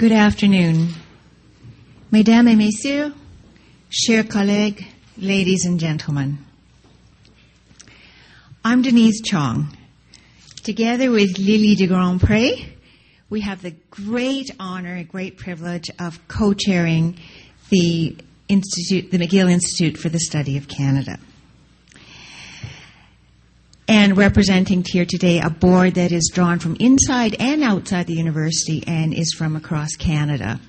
Good afternoon. Mesdames et messieurs, chers collègues, ladies and gentlemen. I'm Denise Chong. Together with Lily de Grandpré, we have the great honor and great privilege of co-chairing the McGill Institute for the Study of Canada. And representing here today a board that is drawn from inside and outside the university and is from across Canada.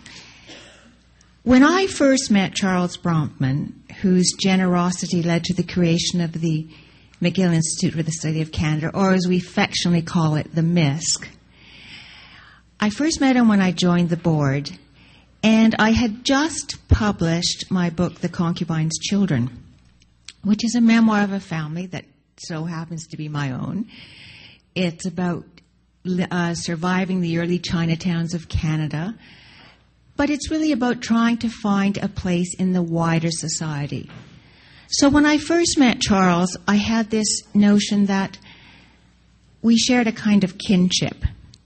When I first met Charles Bronfman, whose generosity led to the creation of the McGill Institute for the Study of Canada, or as we affectionately call it, the MISC, I first met him when I joined the board, and I had just published my book, The Concubine's Children, which is a memoir of a family that so happens to be my own. It's about surviving the early Chinatowns of Canada, but it's really about trying to find a place in the wider society. So when I first met Charles, I had this notion that we shared a kind of kinship.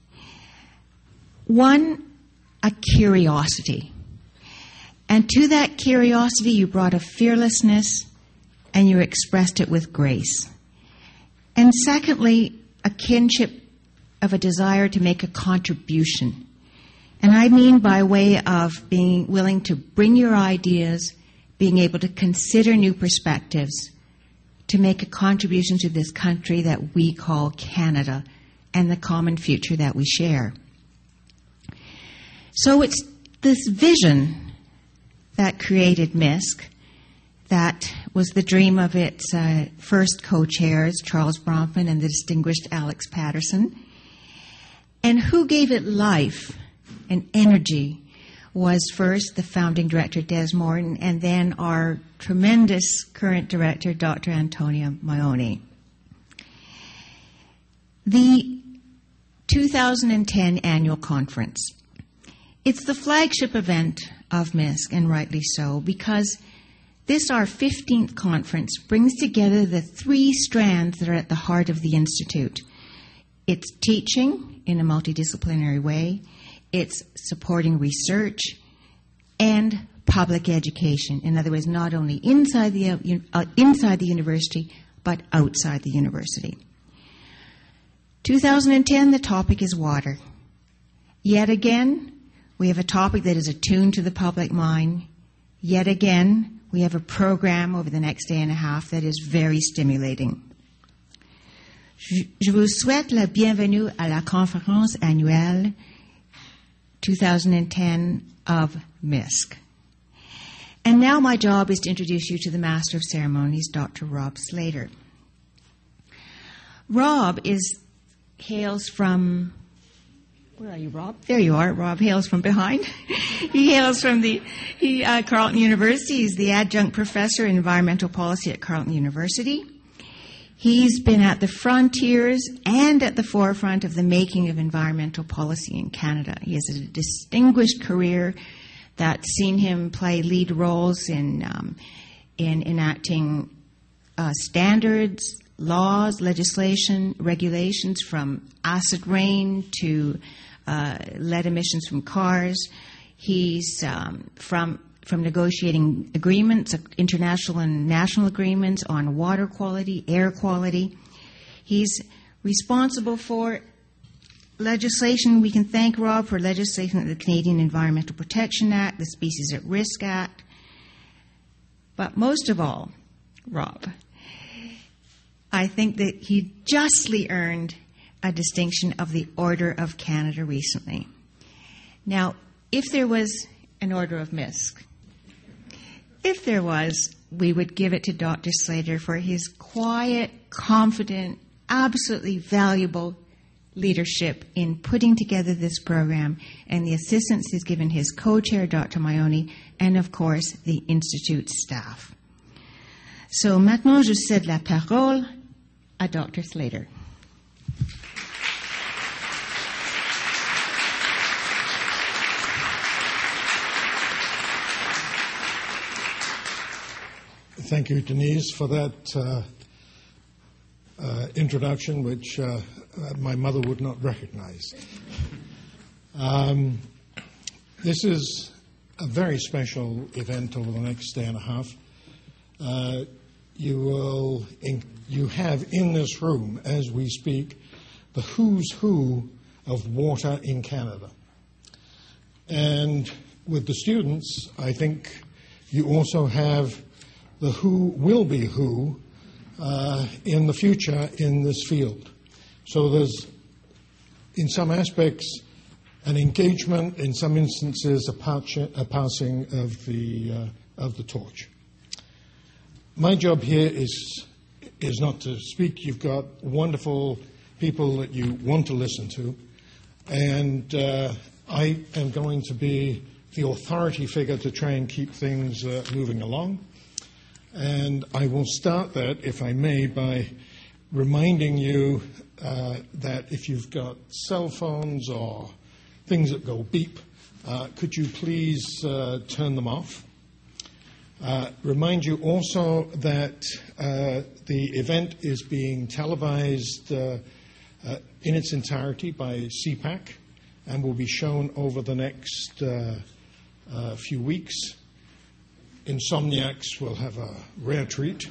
One, a curiosity. And to that curiosity, you brought a fearlessness and you expressed it with grace. And secondly, a kinship of a desire to make a contribution. And I mean by way of being willing to bring your ideas, being able to consider new perspectives, to make a contribution to this country that we call Canada and the common future that we share. So it's this vision that created MISC. That was the dream of its first co-chairs, Charles Bronfman and the distinguished Alex Patterson. And who gave it life and energy was first the founding director, Des Morton, and then our tremendous current director, Dr. Antonia Maione. The 2010 annual conference. It's the flagship event of MISC, and rightly so, because this, our 15th conference, brings together the three strands that are at the heart of the Institute. It's teaching in a multidisciplinary way, it's supporting research, and public education. In other words, not only inside the university, but outside the university. 2010, the topic is water. Yet again, we have a topic that is attuned to the public mind. Yet again, we have a program over the next day and a half that is very stimulating. Je vous souhaite la bienvenue à la conférence annuelle 2010 of MISC. And now my job is to introduce you to the Master of Ceremonies, Dr. Rob Slater. Rob hails from... Where are you, Rob? There you are. Rob hails from behind. He hails from Carleton University. He's the adjunct professor in environmental policy at Carleton University. He's been at the frontiers and at the forefront of the making of environmental policy in Canada. He has a distinguished career that's seen him play lead roles in enacting standards, laws, legislation, regulations from acid rain to lead emissions from cars. He's from negotiating agreements, international and national agreements on water quality, air quality. He's responsible for legislation. We can thank Rob for legislation of the Canadian Environmental Protection Act, the Species at Risk Act. But most of all, Rob, I think that he justly earned a distinction of the Order of Canada recently. Now, if there was an Order of MISC, if there was, we would give it to Dr. Slater for his quiet, confident, absolutely valuable leadership in putting together this program and the assistance he's given his co-chair, Dr. Maione, and, of course, the Institute staff. So, maintenant, je cède la parole à Dr. Slater. Thank you, Denise, for that introduction, which my mother would not recognize. This is a very special event over the next day and a half. You have in this room, as we speak, the who's who of water in Canada. And with the students, I think you also have the who will be who in the future in this field. So there's, in some aspects, an engagement, in some instances, a passing of the torch. My job here is not to speak. You've got wonderful people that you want to listen to, and I am going to be the authority figure to try and keep things moving along. And I will start that, if I may, by reminding you that if you've got cell phones or things that go beep, could you please turn them off? Remind you also that the event is being televised in its entirety by CPAC and will be shown over the next few weeks. Insomniacs will have a rare treat,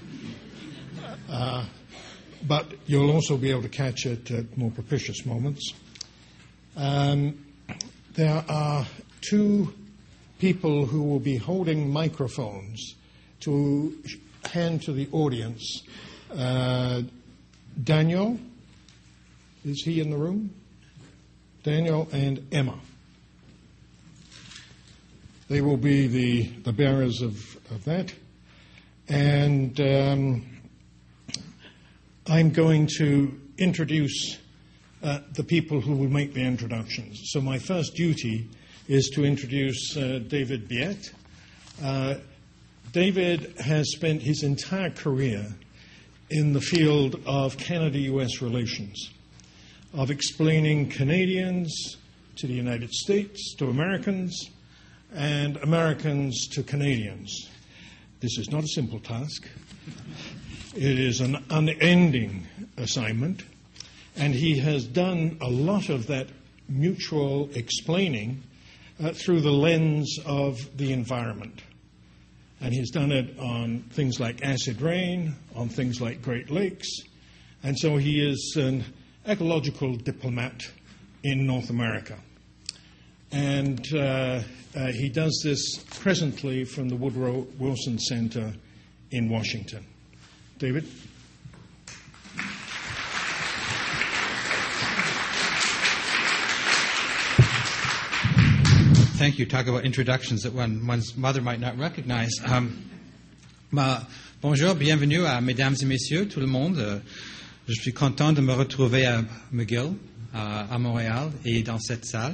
but you'll also be able to catch it at more propitious moments. There are two people who will be holding microphones to hand to the audience. Daniel, is he in the room? Daniel and Emma. They will be the bearers of that. And I'm going to introduce the people who will make the introductions. So my first duty is to introduce David Biet. David has spent his entire career in the field of Canada-U.S. relations, of explaining Canadians to the United States, to Americans, and Americans to Canadians. This is not a simple task. It is an unending assignment, and he has done a lot of that mutual explaining through the lens of the environment. And he's done it on things like acid rain, on things like Great Lakes, and so he is an ecological diplomat in North America. And he does this presently from the Woodrow Wilson Center in Washington. David? Thank you. Talk about introductions that one's mother might not recognize. Bonjour, bienvenue à mesdames et messieurs, tout le monde. Je suis content de me retrouver à McGill, à Montréal, et dans cette salle.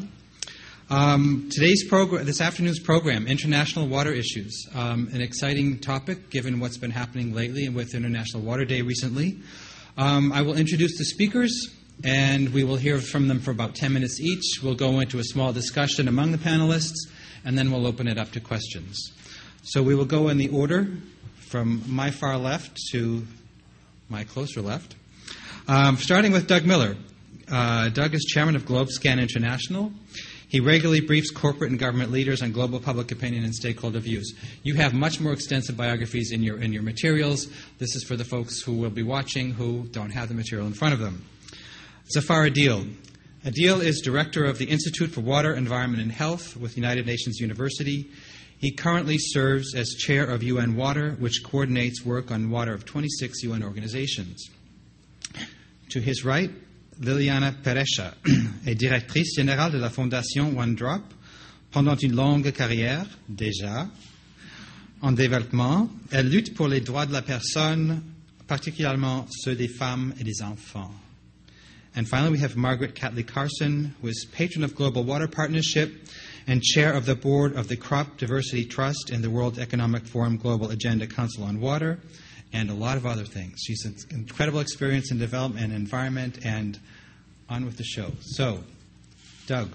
This afternoon's program, International Water Issues, an exciting topic given what's been happening lately and with International Water Day recently. I will introduce the speakers, and we will hear from them for about 10 minutes each. We'll go into a small discussion among the panelists, and then we'll open it up to questions. So we will go in the order from my far left to my closer left, starting with Doug Miller. Doug is chairman of GlobeScan International. He regularly briefs corporate and government leaders on global public opinion and stakeholder views. You have much more extensive biographies in your materials. This is for the folks who will be watching who don't have the material in front of them. Zafar Adil. Adil is director of the Institute for Water, Environment, and Health with United Nations University. He currently serves as chair of UN Water, which coordinates work on water of 26 UN organizations. To his right, Liliana Peresha est directrice générale de la Fondation One Drop pendant une longue carrière, déjà, en développement. Elle lutte pour les droits de la personne, particulièrement ceux des femmes et des enfants. And finally, we have Margaret Catley Carson, who is patron of Global Water Partnership and chair of the board of the Crop Diversity Trust and the World Economic Forum Global Agenda Council on Water, and a lot of other things. She's an incredible experience in development and environment, and on with the show. So, Doug.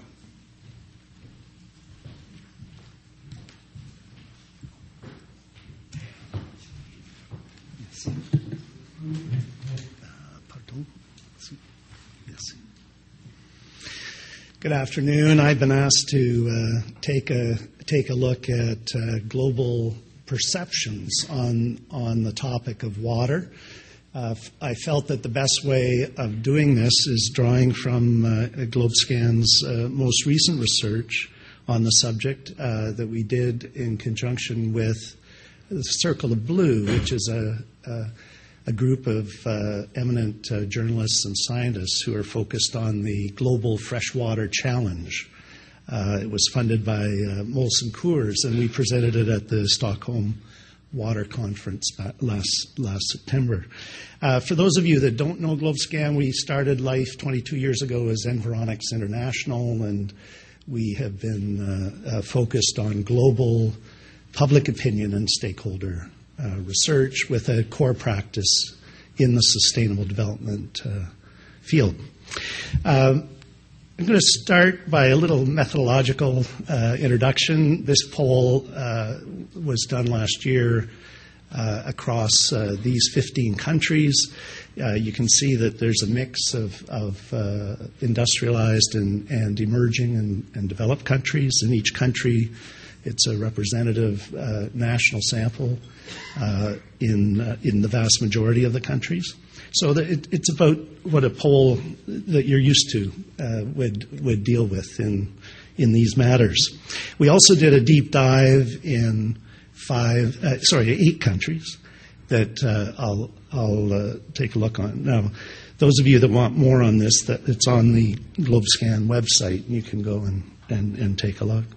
Good afternoon. I've been asked to take a look at global perceptions on the topic of water. I felt that the best way of doing this is drawing from GlobeScan's most recent research on the subject that we did in conjunction with the Circle of Blue, which is a group of eminent journalists and scientists who are focused on the Global Freshwater Challenge. It was funded by Molson Coors, and we presented it at the Stockholm Water Conference last September. For those of you that don't know GlobeScan, we started life 22 years ago as Environics International, and we have been focused on global public opinion and stakeholder research with a core practice in the sustainable development field. I'm going to start by a little methodological introduction. This poll was done last year across these 15 countries. You can see that there's a mix of industrialized and emerging and developed countries. In each country, it's a representative national sample in the vast majority of the countries. So it's about what a poll that you're used to would deal with in these matters. We also did a deep dive in 8 countries that I'll take a look on. Now, those of you that want more on this, it's on the GlobeScan website, and you can go and take a look.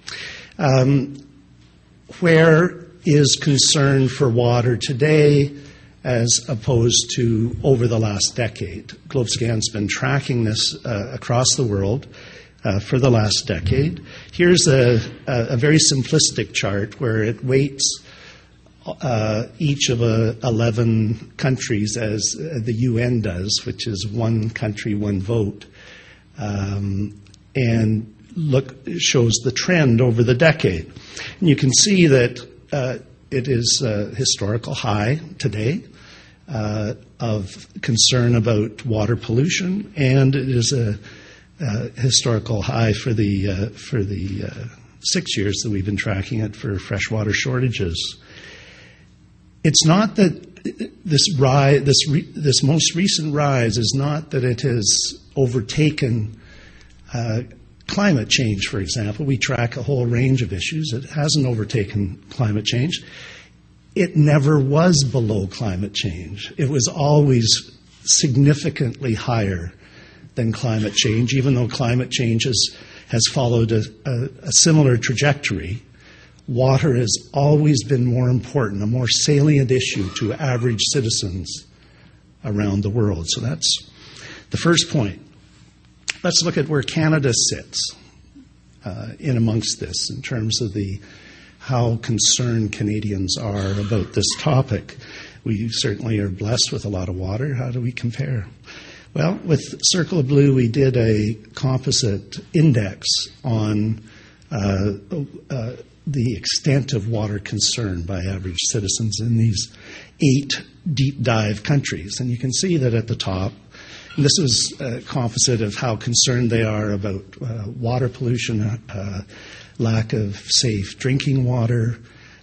Where is concern for water today as opposed to over the last decade? GlobeScan's been tracking this across the world for the last decade. Here's a very simplistic chart where it weights each of 11 countries as the UN does, which is one country, one vote, and shows the trend over the decade. And you can see that it is a historical high today of concern about water pollution, and it is a historical high for the 6 years that we've been tracking it for freshwater shortages. It's not that this most recent rise is not that it has overtaken climate change, for example. We track a whole range of issues. It hasn't overtaken climate change. It never was below climate change. It was always significantly higher than climate change, even though climate change has followed a similar trajectory. Water has always been more important, a more salient issue to average citizens around the world. So that's the first point. Let's look at where Canada sits in amongst this in terms of how concerned Canadians are about this topic. We certainly are blessed with a lot of water. How do we compare? Well, with Circle of Blue, we did a composite index on the extent of water concern by average citizens in these 8 deep dive countries. And you can see that at the top, and this is a composite of how concerned they are about water pollution, lack of safe drinking water,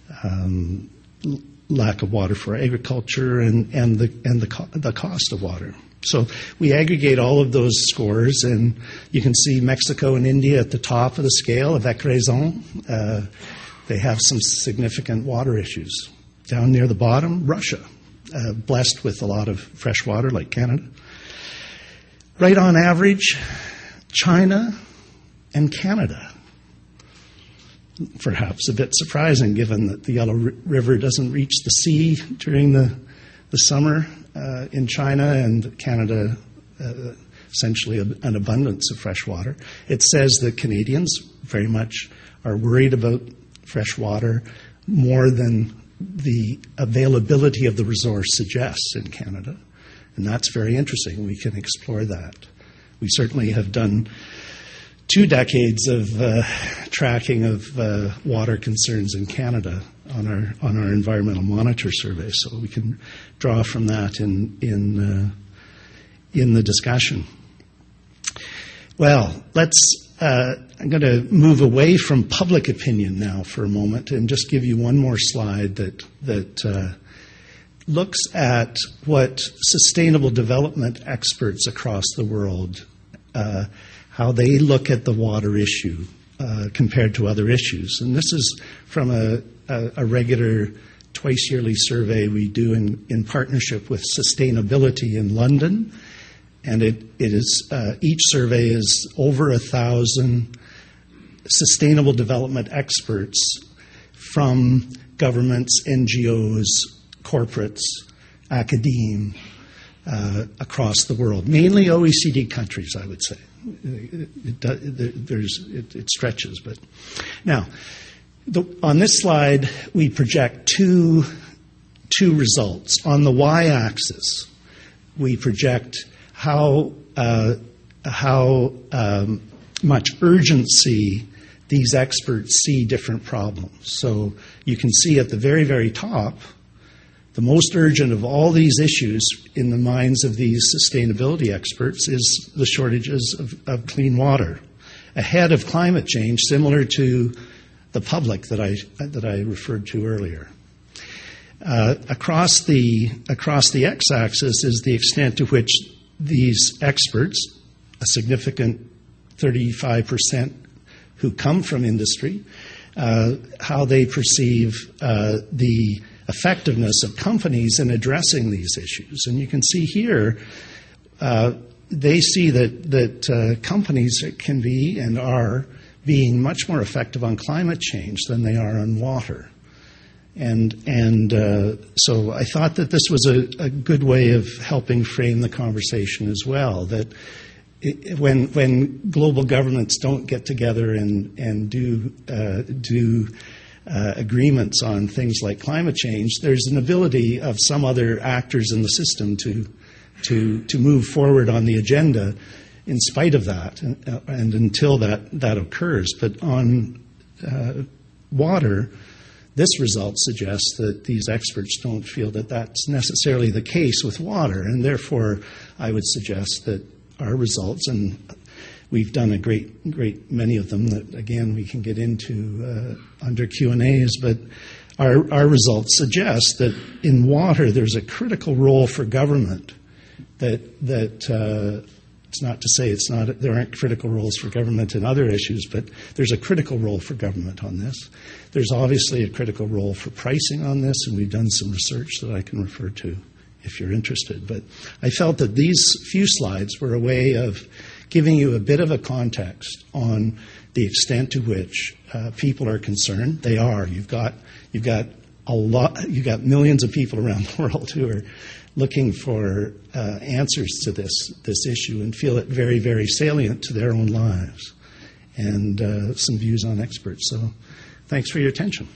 lack of water for agriculture, and the cost of water. So we aggregate all of those scores, and you can see Mexico and India at the top of the scale, avec raison. They have some significant water issues. Down near the bottom, Russia, blessed with a lot of fresh water like Canada. Right on average, China and Canada. Perhaps a bit surprising given that the Yellow River doesn't reach the sea during the summer in China, and Canada essentially an abundance of fresh water. It says that Canadians very much are worried about fresh water more than the availability of the resource suggests in Canada. And that's very interesting. We can explore that. We certainly have done 2 decades of tracking of water concerns in Canada on our environmental monitor survey, so we can draw from that in the discussion. Well, I'm going to move away from public opinion now for a moment and just give you one more slide that looks at what sustainable development experts across the world, how they look at the water issue compared to other issues. And this is from a regular twice-yearly survey we do in partnership with Sustainability in London. And each survey is over 1,000 sustainable development experts from governments, NGOs, corporates, academe across on mainly OECD countries, I would say. It stretches, but now on this slide we project two results. On the y-axis, we project how much urgency these experts see different problems. So you can see at the very, very top, the most urgent of all these issues in the minds of these sustainability experts is the shortages of clean water, ahead of climate change, similar to the public that I referred to earlier. Across the x-axis is the extent to which these experts, a significant 35% who come from industry, how they perceive the effectiveness of companies in addressing these issues. And you can see here, they see that companies can be and are being much more effective on climate change than they are on water. And so I thought that this was a good way of helping frame the conversation as well, that when global governments don't get together and do agreements on things like climate change, there's an ability of some other actors in the system to move forward on the agenda in spite of that, and until that occurs. But on water, this result suggests that these experts don't feel that that's necessarily the case with water, and therefore I would suggest that our results, and we've done a great many of them that, again, we can get into under Q&As, but our results suggest that in water there's a critical role for government that it's not to say there aren't critical roles for government in other issues, but there's a critical role for government on this. There's obviously a critical role for pricing on this, and we've done some research that I can refer to if you're interested. But I felt that these few slides were a way of giving you a bit of a context on the extent to which people are concerned. They are. You've got millions of people around the world who are looking for answers to this issue and feel it very, very salient to their own lives, and some views on experts. So thanks for your attention.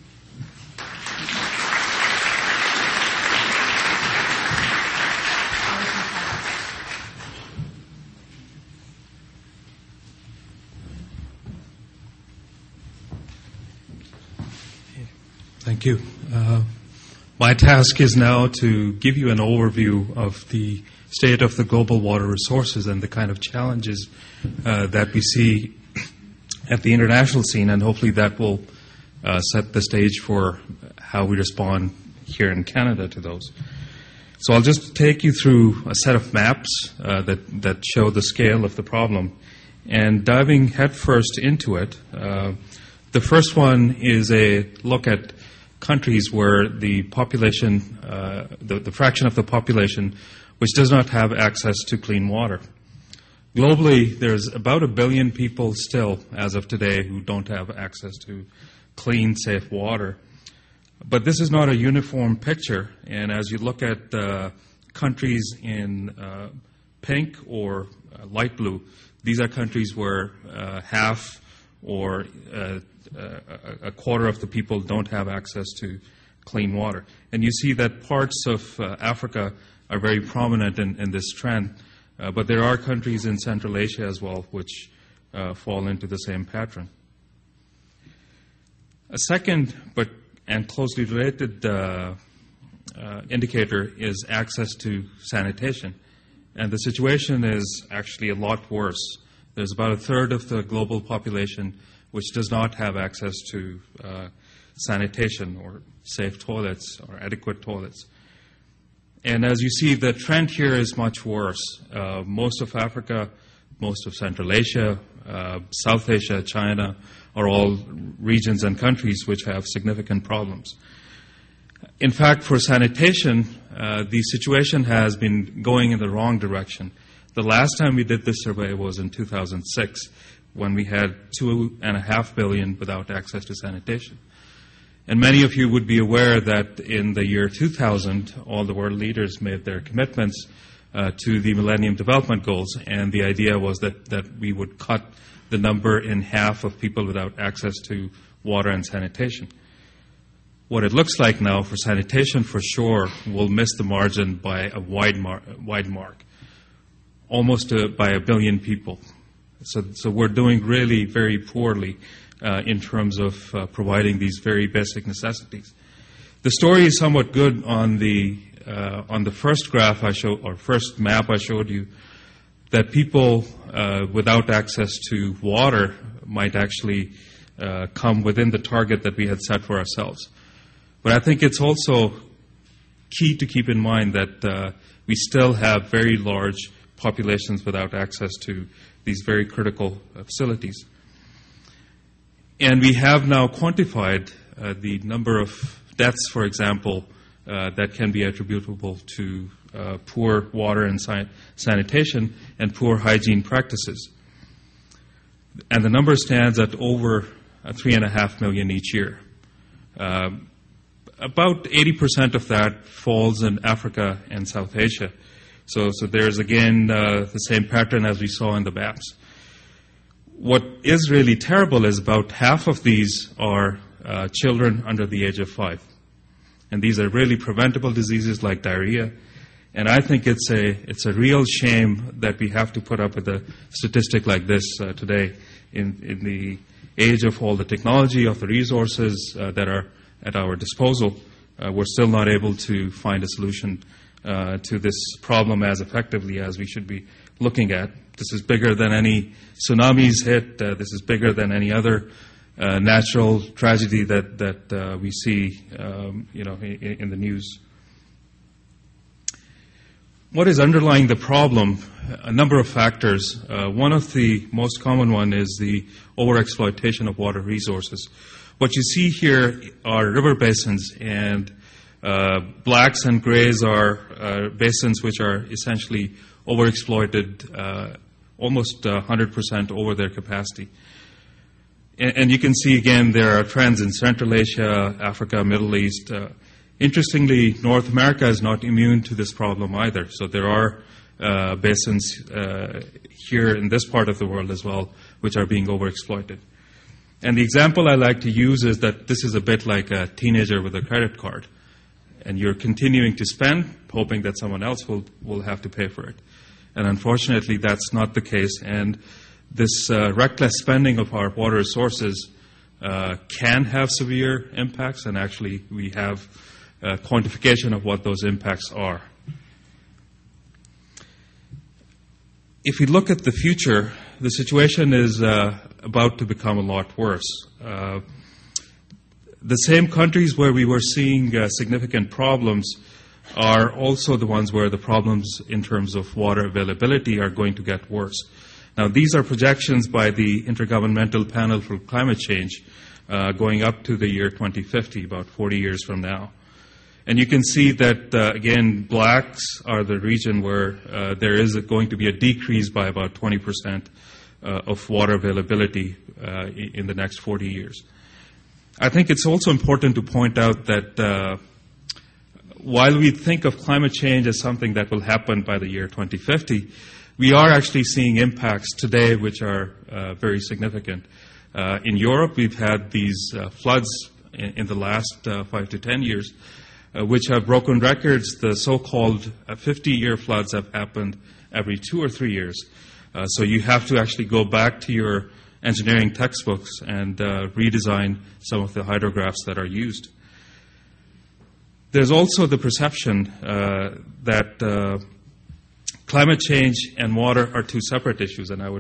Thank you. My task is now to give you an overview of the state of the global water resources and the kind of challenges that we see at the international scene, and hopefully that will set the stage for how we respond here in Canada to those. So I'll just take you through a set of maps that show the scale of the problem, and diving headfirst into it. The first one is a look at countries where the population, the fraction of the population which does not have access to clean water. Globally, there's about 1 billion people still, as of today, who don't have access to clean, safe water. But this is not a uniform picture, and as you look at countries in pink or light blue, these are countries where half or a quarter of the people don't have access to clean water. And you see that parts of Africa are very prominent in this trend, but there are countries in Central Asia as well which fall into the same pattern. A second and closely related indicator is access to sanitation. And the situation is actually a lot worse There's about a third of the global population which does not have access to sanitation or safe toilets or adequate toilets. And as you see, the trend here is much worse. Most of Africa, most of Central Asia, South Asia, China are all regions and countries which have significant problems. In fact, for sanitation, the situation has been going in the wrong direction. The last time we did this survey was in 2006, when we had 2.5 billion without access to sanitation. And many of you would be aware that in the year 2000, all the world leaders made their commitments to the Millennium Development Goals, and the idea was that we would cut the number in half of people without access to water and sanitation. What it looks like now for sanitation, for sure, will miss the margin by a wide mark, almost by 1 billion people. So we're doing really very poorly in terms of providing these very basic necessities. The story is somewhat good on the first graph I showed, or first map I showed you, that people without access to water might actually come within the target that we had set for ourselves. But I think it's also key to keep in mind that we still have very large populations without access to these very critical facilities. And we have now quantified the number of deaths, for example, that can be attributable to poor water and sanitation and poor hygiene practices. And the number stands at over 3.5 million each year. About 80% of that falls in Africa and South Asia. So there's, again, the same pattern as we saw in the maps. What is really terrible is about half of these are children under the age of 5. And these are really preventable diseases like diarrhea. And I think it's a real shame that we have to put up with a statistic like this today in the age of all the technology, of the resources that are at our disposal. We're still not able to find a solution to this problem as effectively as we should be looking at. This is bigger than any tsunamis hit. This is bigger than any other natural tragedy that we see, in the news. What is underlying the problem? A number of factors. One of the most common one is the overexploitation of water resources. What you see here are river basins, and blacks and grays are basins which are essentially overexploited, almost 100% over their capacity. And you can see, again, there are trends in Central Asia, Africa, Middle East. Interestingly, North America is not immune to this problem either. So there are basins here in this part of the world as well which are being overexploited. And the example I like to use is that this is a bit like a teenager with a credit card. And you're continuing to spend, hoping that someone else will have to pay for it. And unfortunately, that's not the case. And this reckless spending of our water resources can have severe impacts, and actually we have quantification of what those impacts are. If we look at the future, the situation is about to become a lot worse. The same countries where we were seeing significant problems are also the ones where the problems in terms of water availability are going to get worse. Now, these are projections by the Intergovernmental Panel for Climate Change going up to the year 2050, about 40 years from now. And you can see that, again, blacks are the region where there is going to be a decrease by about 20% of water availability in the next 40 years. I think it's also important to point out that while we think of climate change as something that will happen by the year 2050, we are actually seeing impacts today which are very significant. In Europe, we've had these floods in the last 5 to 10 years, which have broken records. The so-called 50-year floods have happened every 2 or 3 years. So you have to actually go back to your engineering textbooks and redesign some of the hydrographs that are used. There's also the perception that climate change and water are two separate issues, and I would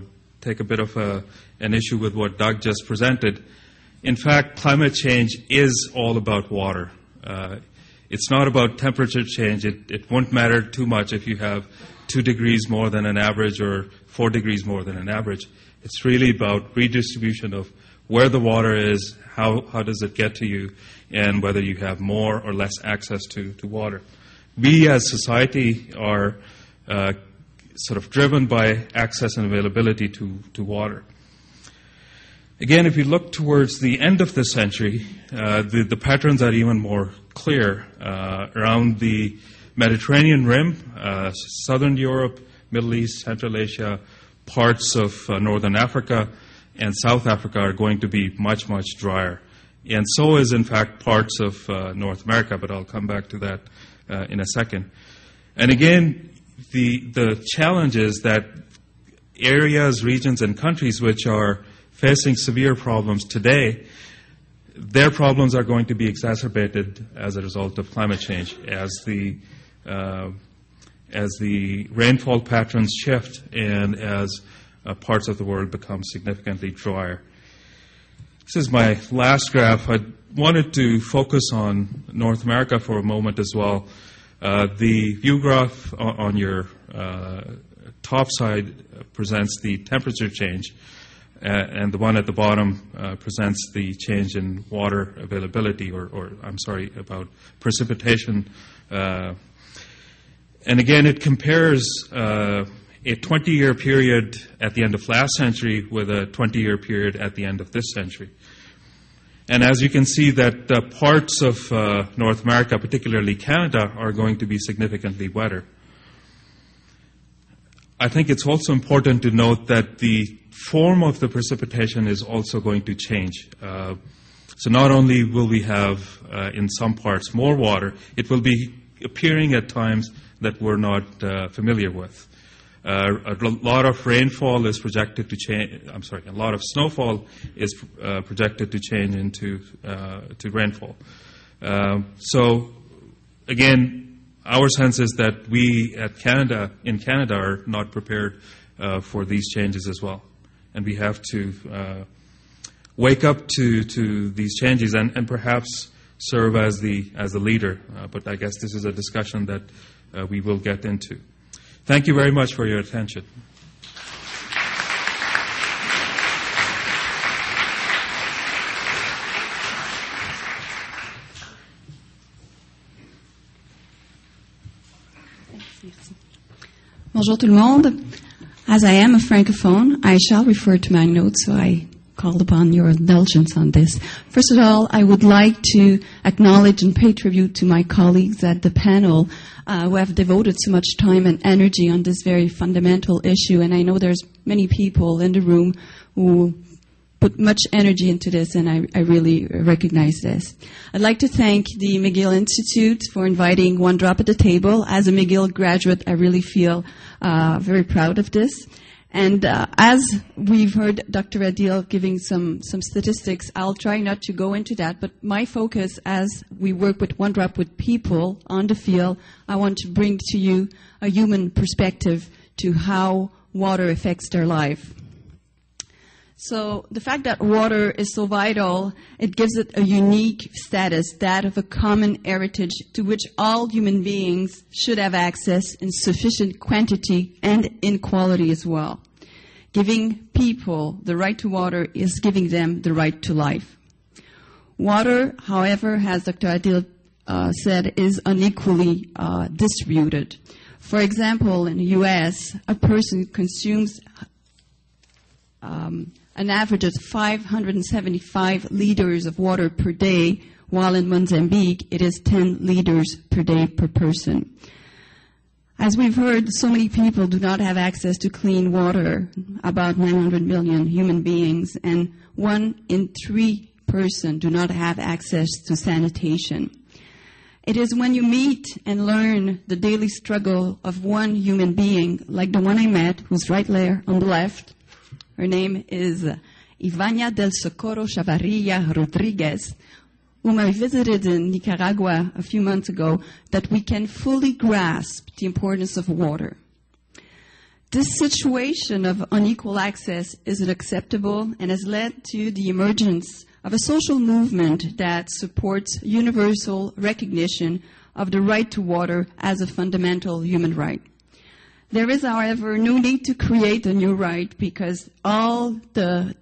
take a bit of an issue with what Doug just presented. In fact, climate change is all about water. It's not about temperature change. It won't matter too much if you have 2 degrees more than an average or 4 degrees more than an average. It's really about redistribution of where the water is, how does it get to you, and whether you have more or less access to water. We as society are sort of driven by access and availability to water. Again, if you look towards the end of the century, the patterns are even more clear. Around the Mediterranean rim, southern Europe, Middle East, Central Asia, parts of northern Africa, and South Africa are going to be much, much drier. And so is, in fact, parts of North America, but I'll come back to that in a second. And again, the challenge is that areas, regions, and countries which are facing severe problems today, their problems are going to be exacerbated as a result of climate change as the rainfall patterns shift and as parts of the world become significantly drier. This is my last graph. I wanted to focus on North America for a moment as well. The view graph on your top side presents the temperature change, and the one at the bottom presents the change in water availability, about precipitation. And again, it compares a 20-year period at the end of last century with a 20-year period at the end of this century. And as you can see that parts of North America, particularly Canada, are going to be significantly wetter. I think it's also important to note that the form of the precipitation is also going to change. So not only will we have, in some parts, more water, it will be appearing at times that we're not familiar with. A lot of rainfall is projected to change. A lot of snowfall is projected to change into to rainfall. So, again, our sense is that we in Canada are not prepared for these changes as well, and we have to wake up to these changes and perhaps serve as the leader. But I guess this is a discussion that we will get into. Thank you very much for your attention. Bonjour tout le monde. As I am a francophone, I shall refer to my notes, so I called upon your indulgence on this. First of all, I would like to acknowledge and pay tribute to my colleagues at the panel who have devoted so much time and energy on this very fundamental issue, and I know there's many people in the room who put much energy into this, and I really recognize this. I'd like to thank the McGill Institute for inviting One Drop at the Table. As a McGill graduate, I really feel very proud of this. And as we've heard Dr. Adil giving some statistics, I'll try not to go into that, but my focus as we work with One Drop with people on the field, I want to bring to you a human perspective to how water affects their life. So the fact that water is so vital, it gives it a unique status, that of a common heritage to which all human beings should have access in sufficient quantity and in quality as well. Giving people the right to water is giving them the right to life. Water, however, as Dr. Adil said, is unequally distributed. For example, in the U.S., a person consumes an average of 575 liters of water per day, while in Mozambique it is 10 liters per day per person. As we've heard, so many people do not have access to clean water, about 900 million human beings, and 1 in 3 persons do not have access to sanitation. It is when you meet and learn the daily struggle of one human being, like the one I met, who's right there on the left. Her name is Ivania del Socorro Chavarria Rodriguez, whom I visited in Nicaragua a few months ago, that we can fully grasp the importance of water. This situation of unequal access is unacceptable and has led to the emergence of a social movement that supports universal recognition of the right to water as a fundamental human right. There is, however, no need to create a new right because all the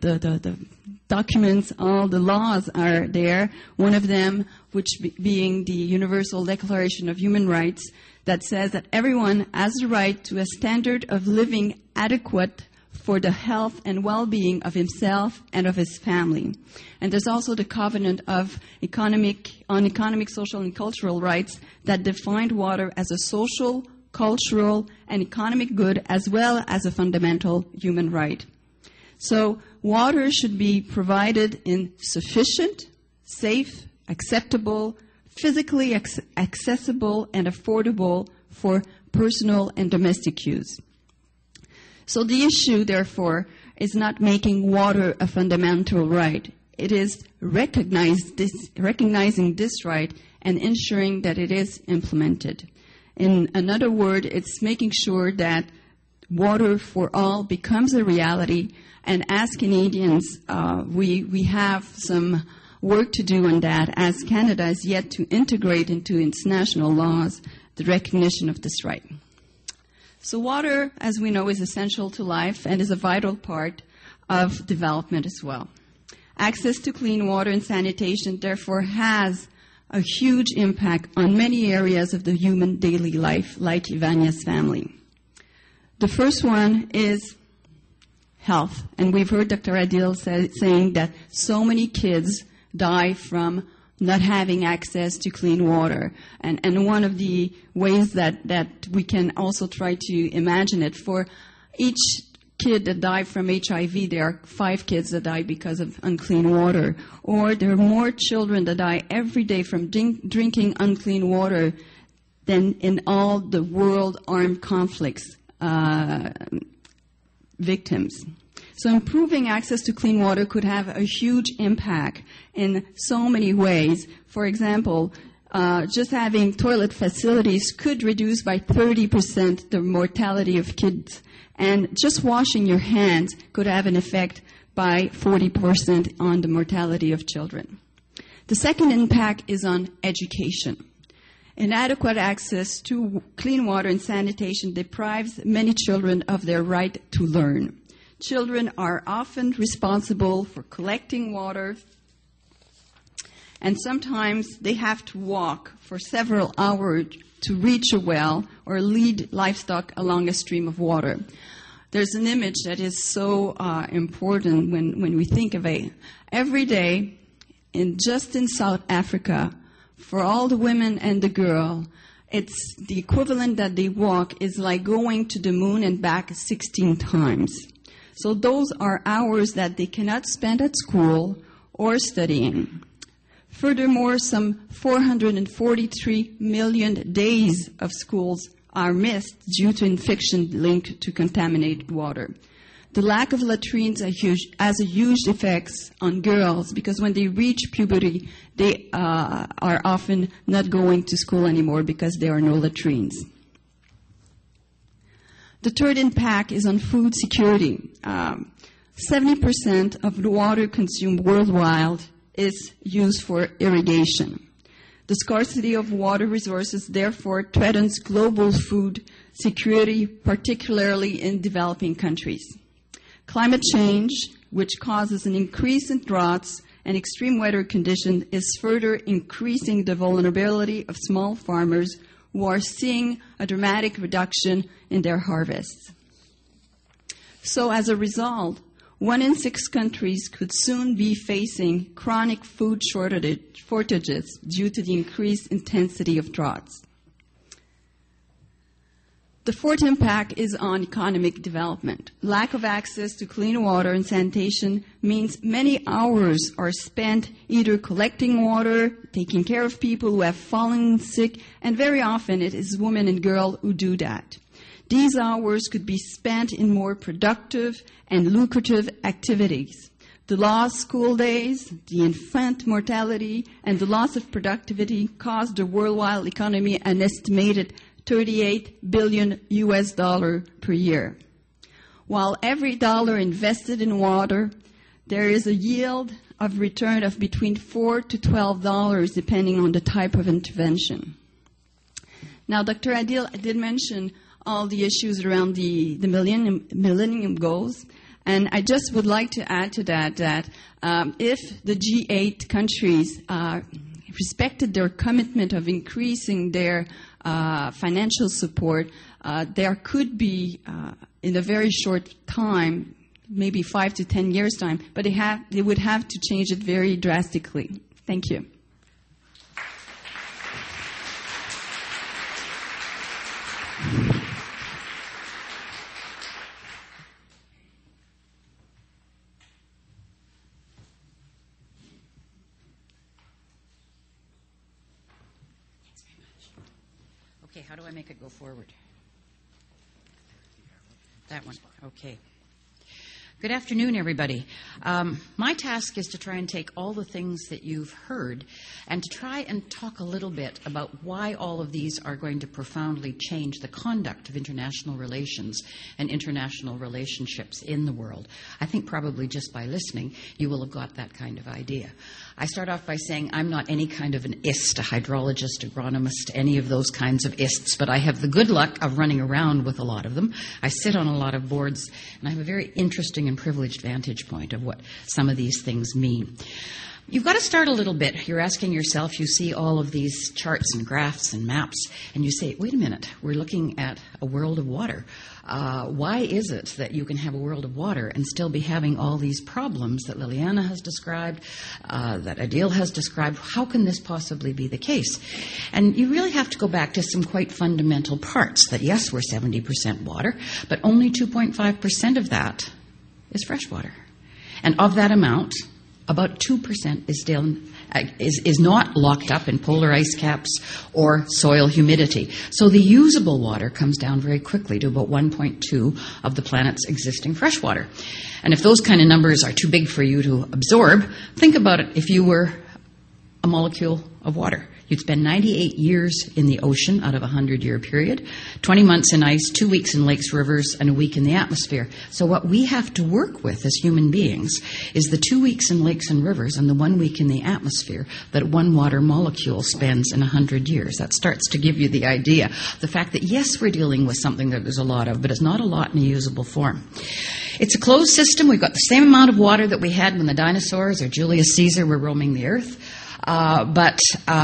documents, all the laws are there, one of them which being the Universal Declaration of Human Rights that says that everyone has the right to a standard of living adequate for the health and well-being of himself and of his family. And there's also the Covenant of economic, social, and cultural rights that defined water as a social, cultural, and economic good as well as a fundamental human right. So water should be provided in sufficient, safe, acceptable, physically accessible, and affordable for personal and domestic use. So the issue, therefore, is not making water a fundamental right. It is recognizing this right and ensuring that it is implemented. In another word, it's making sure that water for all becomes a reality. And as Canadians, we have some work to do on that, as Canada is yet to integrate into its national laws the recognition of this right. So water, as we know, is essential to life and is a vital part of development as well. Access to clean water and sanitation, therefore, has a huge impact on many areas of the human daily life, like Ivania's family. The first one is health. And we've heard Dr. Adil saying that so many kids die from not having access to clean water. And one of the ways that we can also try to imagine it, for each kid that died from HIV, there are 5 kids that die because of unclean water. Or there are more children that die every day from drinking unclean water than in all the world armed conflicts victims. So improving access to clean water could have a huge impact in so many ways. For example, just having toilet facilities could reduce by 30% the mortality of kids. And just washing your hands could have an effect by 40% on the mortality of children. The second impact is on education. Inadequate access to clean water and sanitation deprives many children of their right to learn. Children are often responsible for collecting water, and sometimes they have to walk for several hours to reach a well or lead livestock along a stream of water. There's an image that is so important when we think of it. Every day, just in South Africa, for all the women and the girl, it's the equivalent that they walk is like going to the moon and back 16 times. So those are hours that they cannot spend at school or studying. Furthermore, some 443 million days of schools are missed due to infection linked to contaminated water. The lack of latrines has a huge effects on girls because when they reach puberty, they are often not going to school anymore because there are no latrines. The third impact is on food security. 70% of the water consumed worldwide is used for irrigation. The scarcity of water resources, therefore, threatens global food security, particularly in developing countries. Climate change, which causes an increase in droughts and extreme weather conditions, is further increasing the vulnerability of small farmers who are seeing a dramatic reduction in their harvests. So as a result, 1 in 6 countries could soon be facing chronic food shortages due to the increased intensity of droughts. The fourth impact is on economic development. Lack of access to clean water and sanitation means many hours are spent either collecting water, taking care of people who have fallen sick, and very often it is women and girls who do that. These hours could be spent in more productive and lucrative activities. The lost school days, the infant mortality, and the loss of productivity cost the worldwide economy an estimated $38 billion per year. While every dollar invested in water, there is a yield of return of between $4 to $12 depending on the type of intervention. Now, Dr. Adil did mention all the issues around the Millennium Goals, and I just would like to add to that if the G8 countries respected their commitment of increasing their financial support, there could be, in a very short time, maybe 5 to 10 years' time, but they would have to change it very drastically. Thank you. Okay, how do I make it go forward? That one. Okay. Good afternoon, everybody. My task is to try and take all the things that you've heard and to try and talk a little bit about why all of these are going to profoundly change the conduct of international relations and international relationships in the world. I think probably just by listening, you will have got that kind of idea. I start off by saying I'm not any kind of an IST, a hydrologist, agronomist, any of those kinds of ISTs, but I have the good luck of running around with a lot of them. I sit on a lot of boards, and I have a very interesting and privileged vantage point of what some of these things mean. You've got to start a little bit. You're asking yourself, you see all of these charts and graphs and maps, and you say, wait a minute, we're looking at a world of water. Why is it that you can have a world of water and still be having all these problems that Liliana has described, that Adil has described? How can this possibly be the case? And you really have to go back to some quite fundamental parts, that yes, we're 70% water, but only 2.5% of that is fresh water. And of that amount, about 2% is still is not locked up in polar ice caps or soil humidity. So the usable water comes down very quickly to about 1.2 of the planet's existing fresh water. And if those kind of numbers are too big for you to absorb, think about it if you were a molecule of water. You'd spend 98 years in the ocean out of a 100-year period, 20 months in ice, 2 weeks in lakes, rivers, and a week in the atmosphere. So what we have to work with as human beings is the 2 weeks in lakes and rivers and the 1 week in the atmosphere that one water molecule spends in 100 years. That starts to give you the idea. The fact that, yes, we're dealing with something that there's a lot of, but it's not a lot in a usable form. It's a closed system. We've got the same amount of water that we had when the dinosaurs or Julius Caesar were roaming the earth. But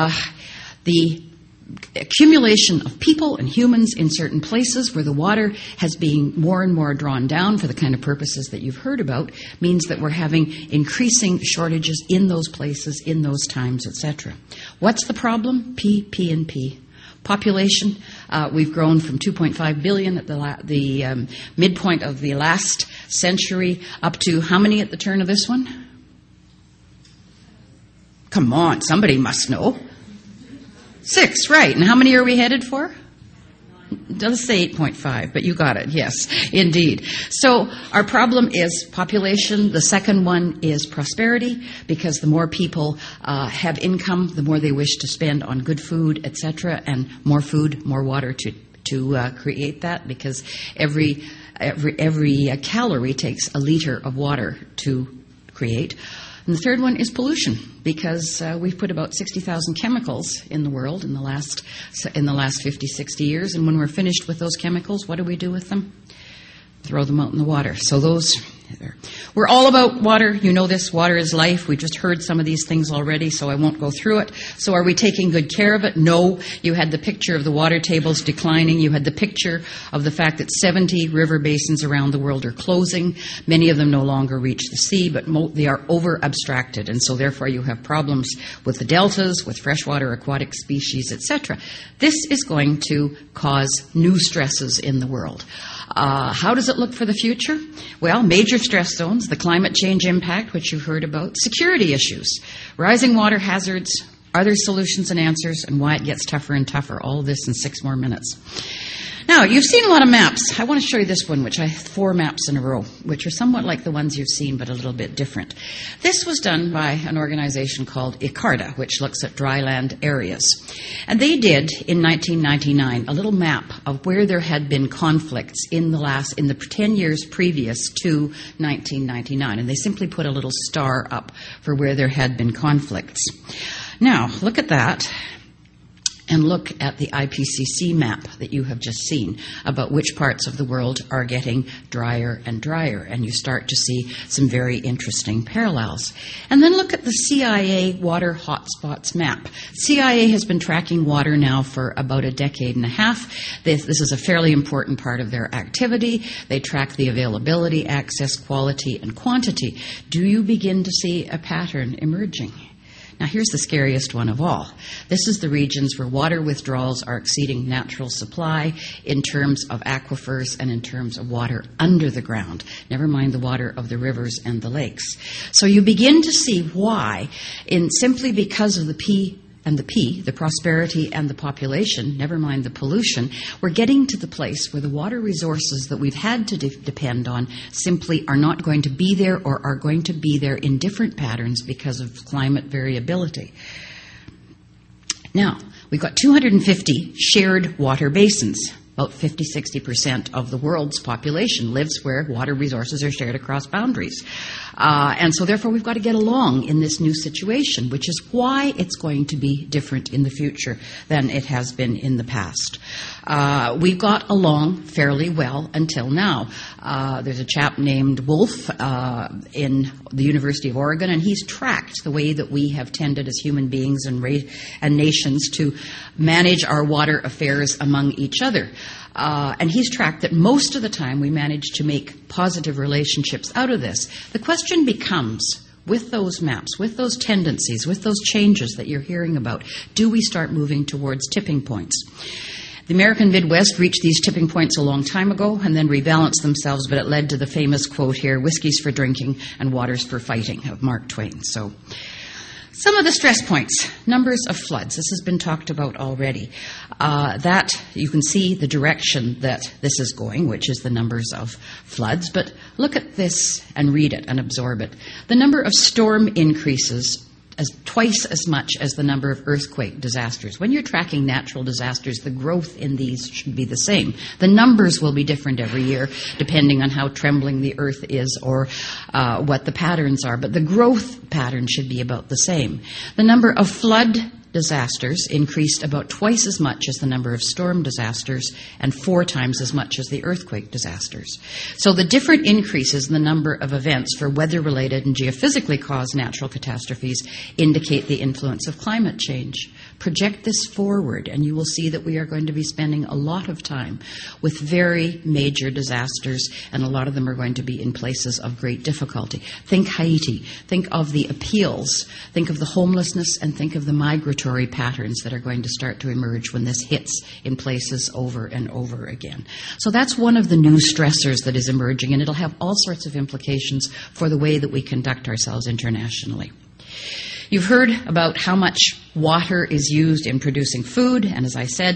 the accumulation of people and humans in certain places where the water has been more and more drawn down for the kind of purposes that you've heard about means that we're having increasing shortages in those places, in those times, etc. What's the problem? P, and P. Population, we've grown from 2.5 billion at the midpoint of the last century up to how many at the turn of this one? Come on, somebody must know. 6, right. And how many are we headed for? Let's say 8.5, but you got it. Yes, indeed. So our problem is population. The second one is prosperity, because the more people have income, the more they wish to spend on good food, etc., and more food, more water to create that, because every calorie takes a liter of water to create. And the third one is pollution, because we've put about 60,000 chemicals in the world in the last 50, 60 years. And when we're finished with those chemicals, what do we do with them? Throw them out in the water. So we're all about water. You know this. Water is life. We just heard some of these things already, so I won't go through it. So are we taking good care of it? No. You had the picture of the water tables declining. You had the picture of the fact that 70 river basins around the world are closing. Many of them no longer reach the sea, but they are over-abstracted, and so therefore you have problems with the deltas, with freshwater aquatic species, etc. This is going to cause new stresses in the world. How does it look for the future? Well, major stress zones, the climate change impact, which you've heard about, security issues, rising water hazards, Are there solutions and answers, and why it gets tougher and tougher? All of this in 6 more minutes. Now, you've seen a lot of maps. I want to show you this one, 4 maps in a row, which are somewhat like the ones you've seen, but a little bit different. This was done by an organization called ICARDA, which looks at dryland areas. And they did, in 1999, a little map of where there had been conflicts in the 10 years previous to 1999. And they simply put a little star up for where there had been conflicts. Now, look at that. And look at the IPCC map that you have just seen about which parts of the world are getting drier and drier. And you start to see some very interesting parallels. And then look at the CIA water hotspots map. CIA has been tracking water now for about a decade and a half. This is a fairly important part of their activity. They track the availability, access, quality, and quantity. Do you begin to see a pattern emerging? Now, here's the scariest one of all. This is the regions where water withdrawals are exceeding natural supply in terms of aquifers and in terms of water under the ground, never mind the water of the rivers and the lakes. So you begin to see why, simply because of the P, the prosperity and the population, never mind the pollution, we're getting to the place where the water resources that we've had to depend on simply are not going to be there, or are going to be there in different patterns because of climate variability. Now, we've got 250 shared water basins. About 50-60% of the world's population lives where water resources are shared across boundaries. And so therefore we've got to get along in this new situation, which is why it's going to be different in the future than it has been in the past. We've got along fairly well until now. There's a chap named Wolf in the University of Oregon, and he's tracked the way that we have tended as human beings and nations to manage our water affairs among each other. And he's tracked that most of the time we manage to make positive relationships out of this. The question becomes, with those maps, with those tendencies, with those changes that you're hearing about, do we start moving towards tipping points? The American Midwest reached these tipping points a long time ago and then rebalanced themselves, but it led to the famous quote here, "Whiskey's for drinking and water's for fighting," of Mark Twain. So, some of the stress points, numbers of floods. This has been talked about already. That you can see the direction that this is going, which is the numbers of floods. But look at this and read it and absorb it. The number of storm increases as twice as much as the number of earthquake disasters. When you're tracking natural disasters, the growth in these should be the same. The numbers will be different every year, depending on how trembling the earth is or what the patterns are, but the growth pattern should be about the same. The number of flood disasters increased about twice as much as the number of storm disasters and 4 times as much as the earthquake disasters. So the different increases in the number of events for weather-related and geophysically caused natural catastrophes indicate the influence of climate change. Project this forward, and you will see that we are going to be spending a lot of time with very major disasters, and a lot of them are going to be in places of great difficulty. Think Haiti. Think of the appeals. Think of the homelessness, and think of the migratory patterns that are going to start to emerge when this hits in places over and over again. So that's one of the new stressors that is emerging, and it'll have all sorts of implications for the way that we conduct ourselves internationally. You've heard about how much water is used in producing food, and as I said,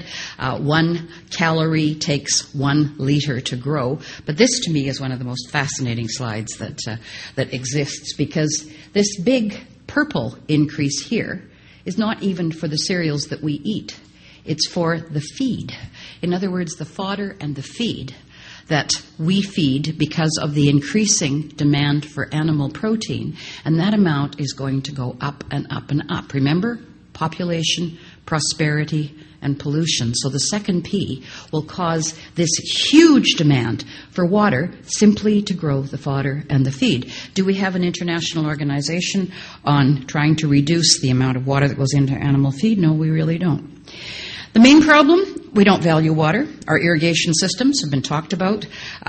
1 calorie takes 1 liter to grow. But this, to me, is one of the most fascinating slides that exists, because this big purple increase here is not even for the cereals that we eat. It's for the feed. In other words, the fodder and the feed that we feed because of the increasing demand for animal protein, and that amount is going to go up and up and up. Remember, population, prosperity, and pollution. So the second P will cause this huge demand for water simply to grow the fodder and the feed. Do we have an international organization on trying to reduce the amount of water that goes into animal feed? No, we really don't. The main problem, we don't value water. Our irrigation systems have been talked about.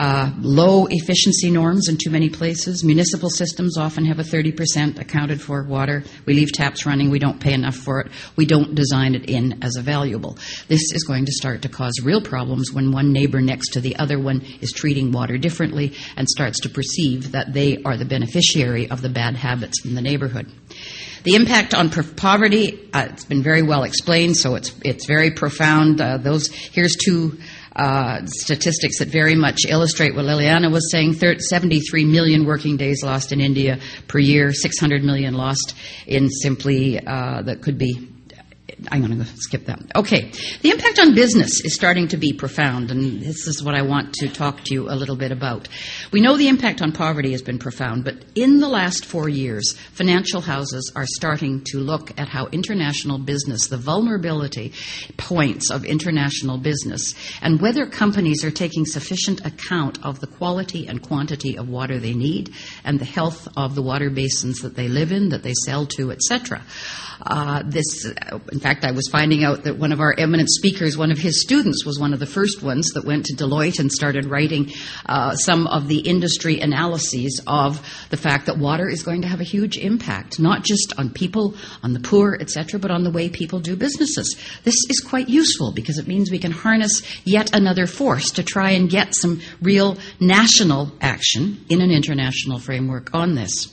Low efficiency norms in too many places. Municipal systems often have a 30% accounted for water. We leave taps running. We don't pay enough for it. We don't design it in as a valuable. This is going to start to cause real problems when one neighbor next to the other one is treating water differently and starts to perceive that they are the beneficiary of the bad habits in the neighborhood. The impact on poverty, it's been very well explained, so it's very profound. Here's two statistics that very much illustrate what Liliana was saying. 73 million working days lost in India per year, 600 million lost in simply that could be. I'm going to skip that. Okay. The impact on business is starting to be profound, and this is what I want to talk to you a little bit about. We know the impact on poverty has been profound, but in the last 4 years, financial houses are starting to look at how international business, the vulnerability points of international business, and whether companies are taking sufficient account of the quality and quantity of water they need and the health of the water basins that they live in, that they sell to, etc. In fact, I was finding out that one of our eminent speakers, one of his students, was one of the first ones that went to Deloitte and started writing some of the industry analyses of the fact that water is going to have a huge impact, not just on people, on the poor, etc., but on the way people do businesses. This is quite useful because it means we can harness yet another force to try and get some real national action in an international framework on this.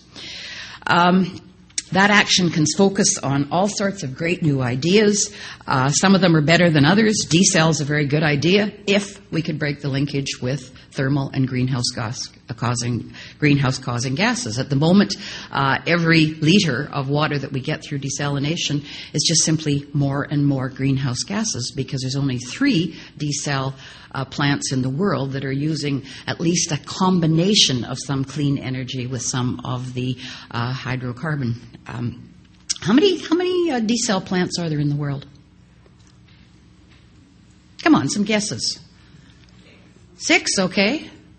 That action can focus on all sorts of great new ideas. Some of them are better than others. Desal is a very good idea if we could break the linkage with thermal and greenhouse-causing gases. At the moment, every liter of water that we get through desalination is just simply more and more greenhouse gases because there's only 3 desal plants in the world that are using at least a combination of some clean energy with some of the hydrocarbon. How many desal plants are there in the world? Come on, some guesses. 6, okay.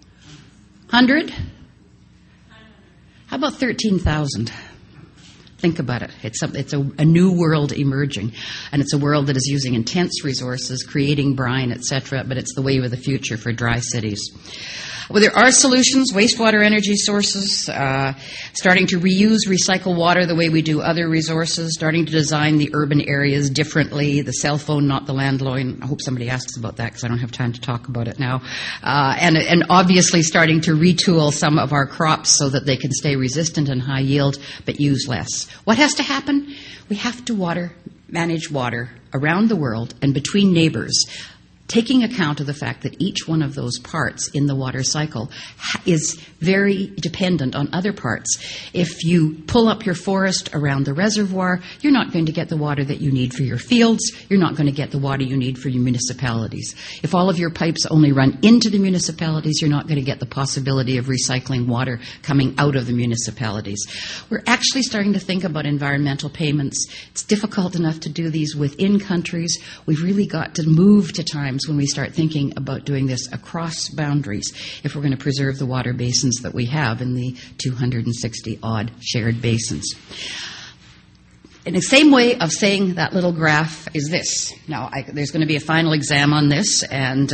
100? How about 13,000? Think about it. It's a new world emerging, and it's a world that is using intense resources, creating brine, etc., but it's the wave of the future for dry cities. Well, there are solutions, wastewater energy sources, starting to reuse, recycle water the way we do other resources, starting to design the urban areas differently, the cell phone, not the landline. I hope somebody asks about that because I don't have time to talk about it now. And obviously starting to retool some of our crops so that they can stay resistant and high yield but use less. What has to happen? We have to manage water around the world and between neighbors, taking account of the fact that each one of those parts in the water cycle is very dependent on other parts. If you pull up your forest around the reservoir, you're not going to get the water that you need for your fields. You're not going to get the water you need for your municipalities. If all of your pipes only run into the municipalities, you're not going to get the possibility of recycling water coming out of the municipalities. We're actually starting to think about environmental payments. It's difficult enough to do these within countries. We've really got to move to times when we start thinking about doing this across boundaries if we're going to preserve the water basins that we have in the 260-odd shared basins. In the same way of saying that little graph is this. Now, there's going to be a final exam on this, and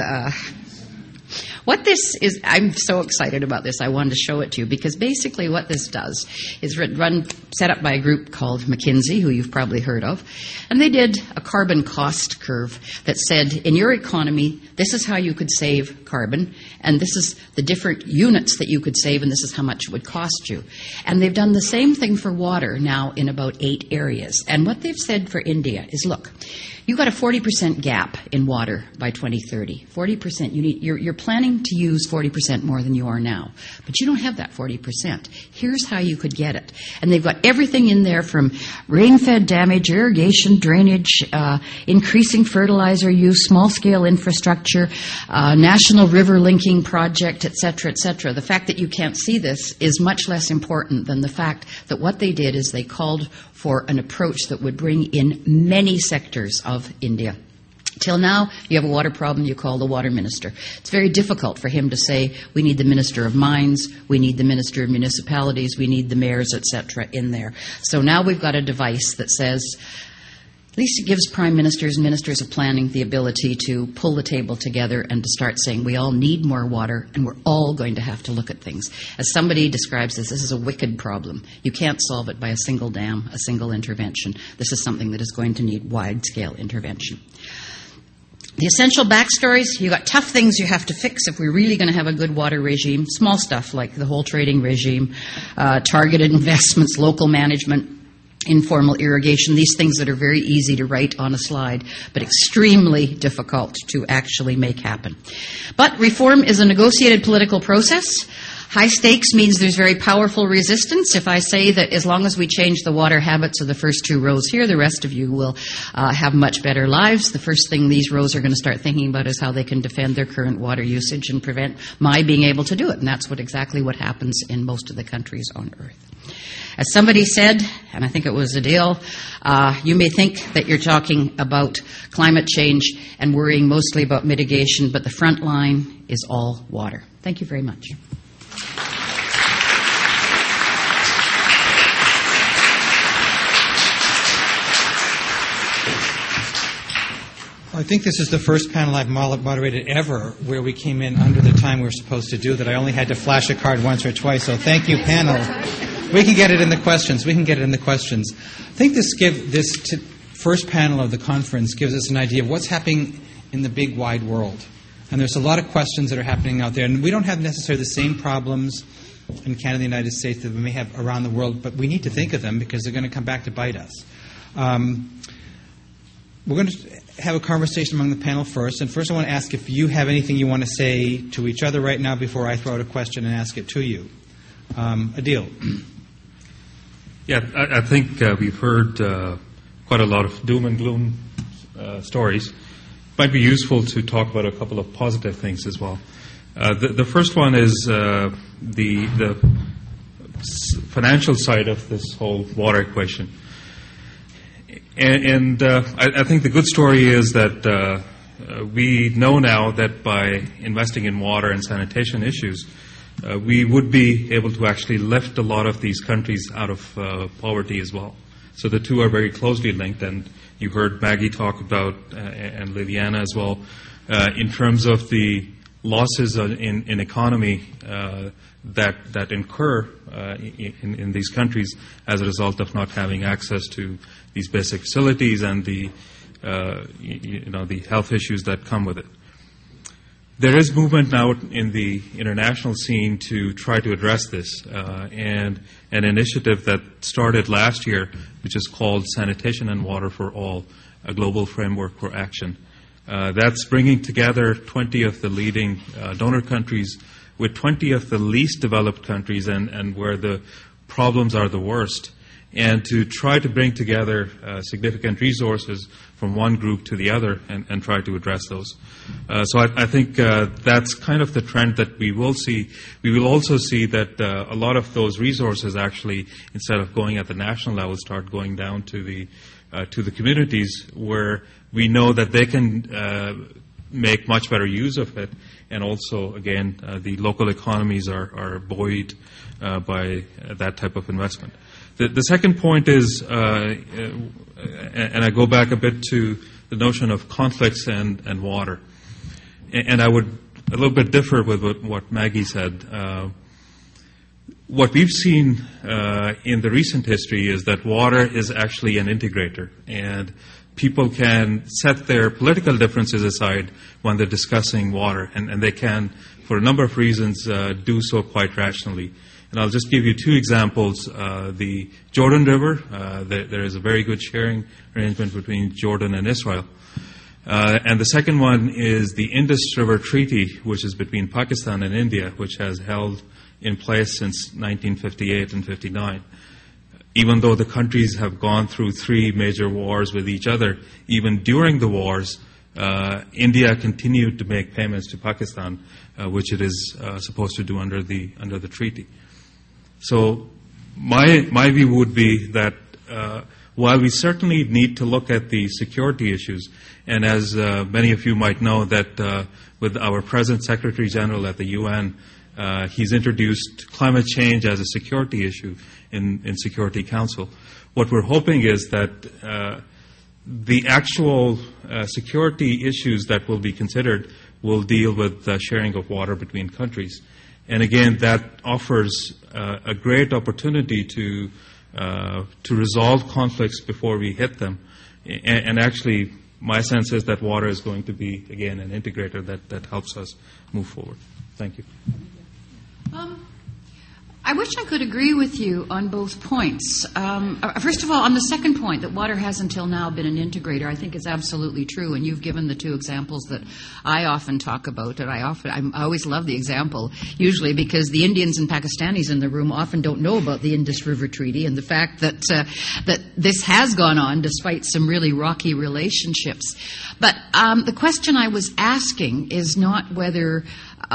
what this is, I'm so excited about this, I wanted to show it to you, because basically what this does is set up by a group called McKinsey, who you've probably heard of, and they did a carbon cost curve that said, in your economy, this is how you could save carbon, and this is the different units that you could save, and this is how much it would cost you. And they've done the same thing for water now in about 8 areas. And what they've said for India is, look, you've got a 40% gap in water by 2030. 40%. You're planning to use 40% more than you are now, but you don't have that 40%. Here's how you could get it. And they've got everything in there from rain-fed damage, irrigation, drainage, increasing fertilizer use, small-scale infrastructure, national river linking project, etc., etc. The fact that you can't see this is much less important than the fact that what they did is they called for an approach that would bring in many sectors of India. Till now, you have a water problem, you call the water minister. It's very difficult for him to say, we need the minister of mines, we need the minister of municipalities, we need the mayors, etc. in there. So now we've got a device that says, at least it gives prime ministers and ministers of planning the ability to pull the table together and to start saying we all need more water and we're all going to have to look at things. As somebody describes this is a wicked problem. You can't solve it by a single dam, a single intervention. This is something that is going to need wide-scale intervention. The essential backstories, you've got tough things you have to fix if we're really going to have a good water regime. Small stuff like the whole trading regime, targeted investments, local management. informal irrigation, these things that are very easy to write on a slide, but extremely difficult to actually make happen. But reform is a negotiated political process. High stakes means there's very powerful resistance. If I say that as long as we change the water habits of the first two rows here, the rest of you will have much better lives, the first thing these rows are going to start thinking about is how they can defend their current water usage and prevent my being able to do it. And that's exactly what happens in most of the countries on Earth. As somebody said, and I think it was Adele, you may think that you're talking about climate change and worrying mostly about mitigation, but the front line is all water. Thank you very much. I think this is the first panel I've moderated ever where we came in under the time we were supposed to do that. I only had to flash a card once or twice, so thank you, panel. We can get it in the questions. I think this first panel of the conference gives us an idea of what's happening in the big, wide world. And there's a lot of questions that are happening out there. And we don't have necessarily the same problems in Canada and the United States that we may have around the world, but we need to think of them because they're going to come back to bite us. We're going to have a conversation among the panel first. And first I want to ask if you have anything you want to say to each other right now before I throw out a question and ask it to you. Adil. Yeah, I think we've heard quite a lot of doom and gloom stories. Might be useful to talk about a couple of positive things as well. The first one is the financial side of this whole water equation. And I think the good story is that we know now that by investing in water and sanitation issues, we would be able to actually lift a lot of these countries out of poverty as well. So the two are very closely linked, and you heard Maggie talk about, and Liliana as well, in terms of the losses in economy that incur in these countries as a result of not having access to these basic facilities and the health issues that come with it. There is movement now in the international scene to try to address this, and an initiative that started last year, which is called Sanitation and Water for All, a global framework for action. That's bringing together 20 of the leading donor countries with 20 of the least developed countries and where the problems are the worst, and to try to bring together significant resources from one group to the other and try to address those. So I think that's kind of the trend that we will see. We will also see that a lot of those resources actually, instead of going at the national level, start going down to the communities where we know that they can make much better use of it. And also, again, the local economies are buoyed by that type of investment. The second point is, and I go back a bit to the notion of conflicts and water. And I would a little bit differ with what Maggie said. What we've seen in the recent history is that water is actually an integrator, and people can set their political differences aside when they're discussing water, and they can, for a number of reasons, do so quite rationally. And I'll just give you two examples. The Jordan River, there is a very good sharing arrangement between Jordan and Israel. And the second one is the Indus River Treaty, which is between Pakistan and India, which has held in place since 1958 and 59. Even though the countries have gone through three major wars with each other, even during the wars, India continued to make payments to Pakistan, which it is supposed to do under the treaty. So my view would be that while we certainly need to look at the security issues, and as many of you might know, that with our present Secretary General at the UN, he's introduced climate change as a security issue in Security Council. What we're hoping is that the actual security issues that will be considered will deal with the sharing of water between countries. And again, that offers a great opportunity to resolve conflicts before we hit them. And actually, my sense is that water is going to be, again, an integrator that helps us move forward. Thank you. I wish I could agree with you on both points. First of all, on the second point, that water has until now been an integrator, I think is absolutely true. And you've given the two examples that I often talk about. And I always love the example, usually because the Indians and Pakistanis in the room often don't know about the Indus River Treaty and the fact that that this has gone on despite some really rocky relationships. But the question I was asking is not whether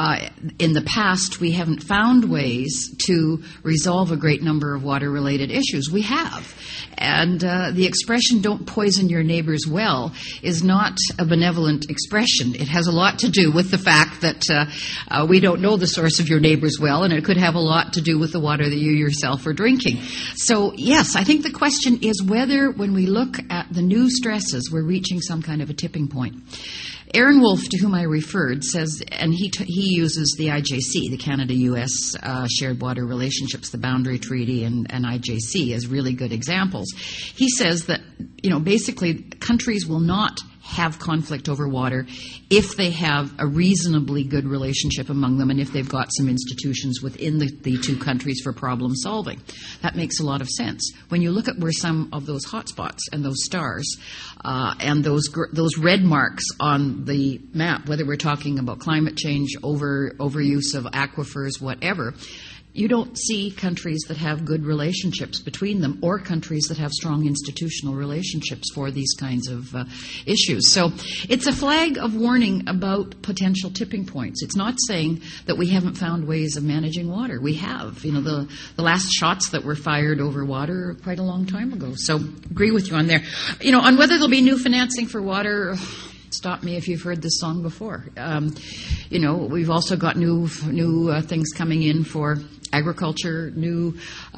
in the past we haven't found ways to resolve a great number of water-related issues. We have. And the expression, don't poison your neighbor's well, is not a benevolent expression. It has a lot to do with the fact that we don't know the source of your neighbor's well, and it could have a lot to do with the water that you yourself are drinking. So, yes, I think the question is whether when we look at the new stresses, we're reaching some kind of a tipping point. Aaron Wolf, to whom I referred, says, and he uses the IJC, the Canada-U.S. Shared Water Relationships, the Boundary Treaty, and IJC as really good examples. He says that, basically countries will not have conflict over water if they have a reasonably good relationship among them and if they've got some institutions within the two countries for problem solving. That makes a lot of sense. When you look at where some of those hotspots and those stars and those red marks on the map, whether we're talking about climate change, overuse of aquifers, whatever, you don't see countries that have good relationships between them or countries that have strong institutional relationships for these kinds of issues. So it's a flag of warning about potential tipping points. It's not saying that we haven't found ways of managing water. We have. The last shots that were fired over water quite a long time ago. So agree with you on there. On whether there'll be new financing for water, stop me if you've heard this song before. We've also got new things coming in for agriculture, new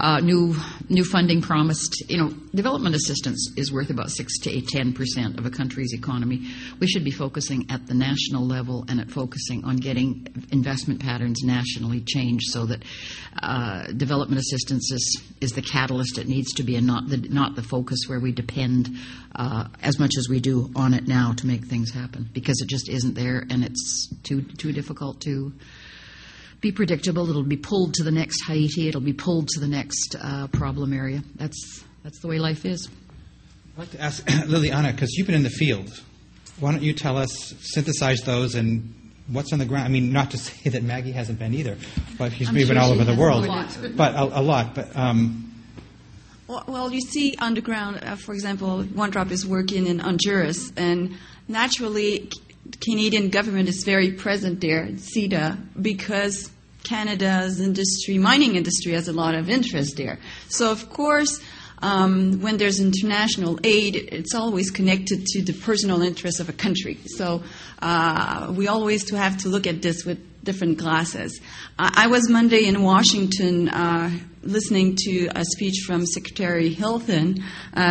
funding promised. Development assistance is worth about 6 to 10% of a country's economy. We should be focusing at the national level and at focusing on getting investment patterns nationally changed so that development assistance is the catalyst it needs to be, and not the focus where we depend as much as we do on it now to make things happen, because it just isn't there and it's too difficult to be predictable. It'll be pulled to the next Haiti. It'll be pulled to the next problem area. That's the way life is. I'd like to ask Liliana, because you've been in the field. Why don't you tell us, synthesize those, and what's on the ground? I mean, not to say that Maggie hasn't been either, but she's been all over the world. A lot. Well, you see on the ground, for example, One Drop is working in Honduras, and naturally Canadian government is very present there, CEDA, because Canada's mining industry has a lot of interest there. So, of course, when there's international aid, it's always connected to the personal interests of a country. So we always have to look at this with different glasses. I was Monday in Washington listening to a speech from Secretary Hillary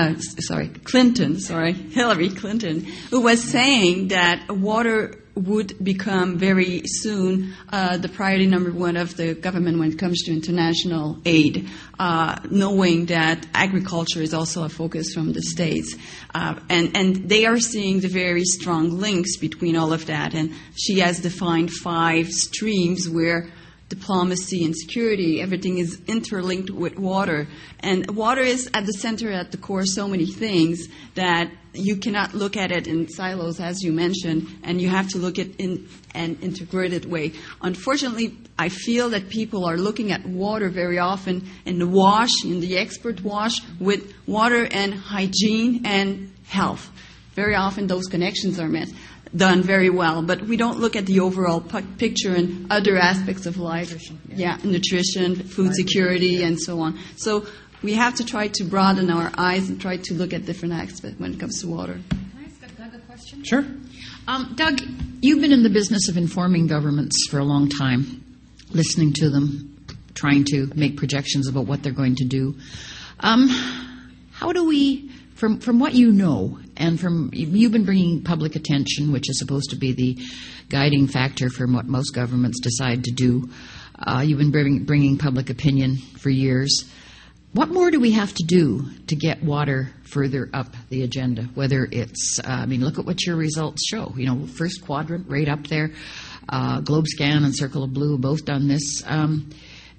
Clinton, who was saying that water would become very soon the priority number one of the government when it comes to international aid, knowing that agriculture is also a focus from the States. And they are seeing the very strong links between all of that. And she has defined 5 streams where diplomacy and security, everything is interlinked with water. And water is at the center, at the core, so many things that you cannot look at it in silos, as you mentioned, and you have to look at it in an integrated way. Unfortunately, I feel that people are looking at water very often in the expert wash, with water and hygiene and health. Very often those connections are done very well, but we don't look at the overall picture and other aspects of life. Nutrition, food security, and so on. So we have to try to broaden our eyes and try to look at different aspects when it comes to water. Can I ask Doug a question? Sure. Doug, you've been in the business of informing governments for a long time, listening to them, trying to make projections about what they're going to do. How do we, from what you know, and you've been bringing public attention, which is supposed to be the guiding factor for what most governments decide to do. You've been bringing public opinion for years. What more do we have to do to get water further up the agenda? Whether it's, look at what your results show. First quadrant, right up there. GlobeScan and Circle of Blue have both done this.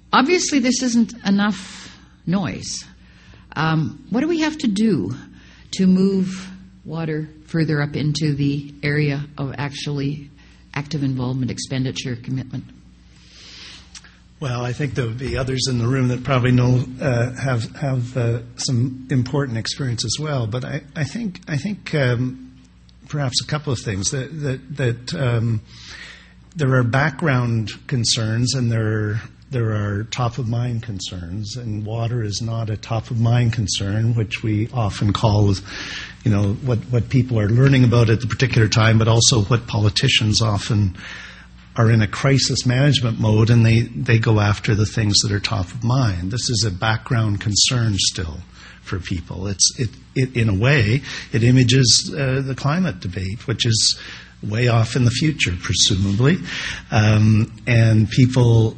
obviously, this isn't enough noise. What do we have to do to move water further up into the area of actually active involvement, expenditure, commitment? Well, I think there'll be others in the room that probably know have some important experience as well. But I think perhaps a couple of things that there are background concerns and there are top of mind concerns, and water is not a top of mind concern, which we often call, what people are learning about at the particular time, but also what politicians often are in a crisis management mode, and they go after the things that are top of mind. This is a background concern still for people. It in a way, it images the climate debate, which is way off in the future, presumably, and people,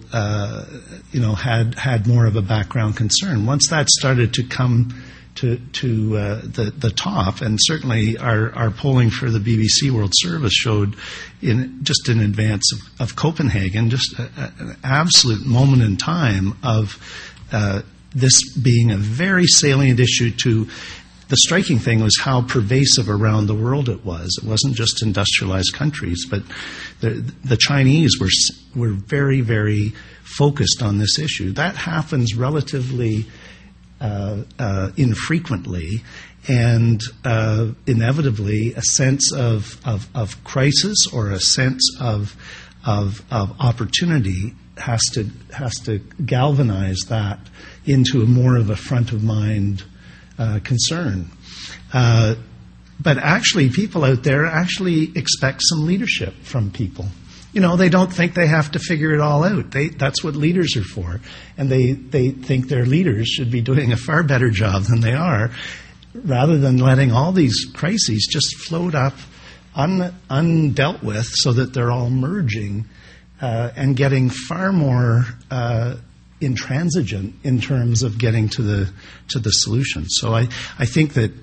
had more of a background concern. Once that started to come to the top, and certainly our polling for the BBC World Service showed, in advance of Copenhagen, just an absolute moment in time of this being a very salient issue to. The striking thing was how pervasive around the world it was. It wasn't just industrialized countries, but the Chinese were very, very focused on this issue. That happens relatively infrequently, and inevitably a sense of crisis or a sense of opportunity has to galvanize that into more of a front of mind concern. But actually, people out there actually expect some leadership from people. They don't think they have to figure it all out. That's what leaders are for. And they think their leaders should be doing a far better job than they are, rather than letting all these crises just float up undealt with so that they're all merging and getting far more intransigent in terms of getting to the solution. So I think that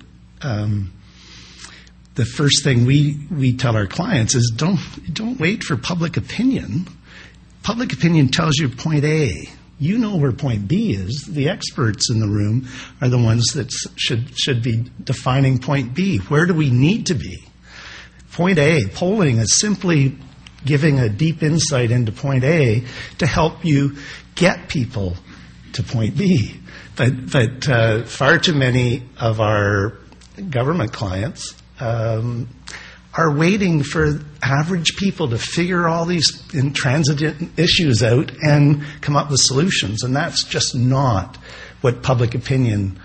the first thing we tell our clients is don't wait for public opinion. Public opinion tells you point A. You know where point B is. The experts in the room are the ones that should be defining point B. Where do we need to be? Point A, polling is simply giving a deep insight into point A to help you get people to point B. But far too many of our government clients are waiting for average people to figure all these intransigent issues out and come up with solutions. And that's just not what public opinion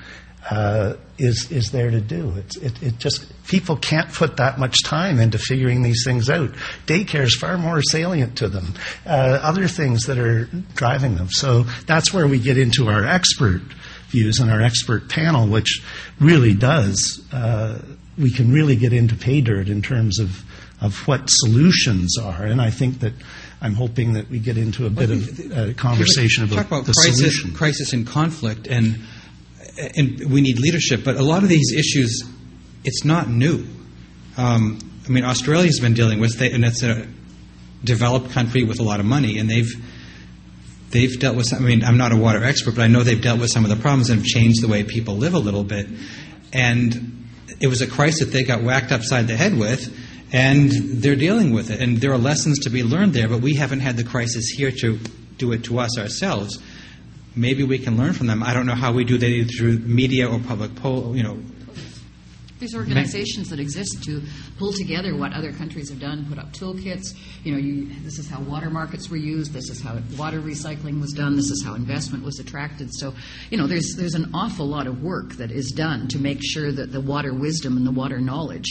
is there to do. It just, people can't put that much time into figuring these things out. Daycare is far more salient to them. Other things that are driving them. So that's where we get into our expert views and our expert panel, which really does, we can really get into pay dirt in terms of what solutions are. And I think that I'm hoping that we get into a bit of conversation about the solution. Crisis and conflict, and we need leadership. But a lot of these issues, it's not new. Australia's been dealing with it, and it's a developed country with a lot of money, and they've dealt with some, I'm not a water expert, but I know they've dealt with some of the problems and have changed the way people live a little bit. And it was a crisis that they got whacked upside the head with, and they're dealing with it. And there are lessons to be learned there, but we haven't had the crisis here to do it to us ourselves. Maybe we can learn from them. I don't know how we do that, either through media or public poll, There's organizations that exist to pull together what other countries have done, put up toolkits. This is how water markets were used. This is how water recycling was done. This is how investment was attracted. So, there's an awful lot of work that is done to make sure that the water wisdom and the water knowledge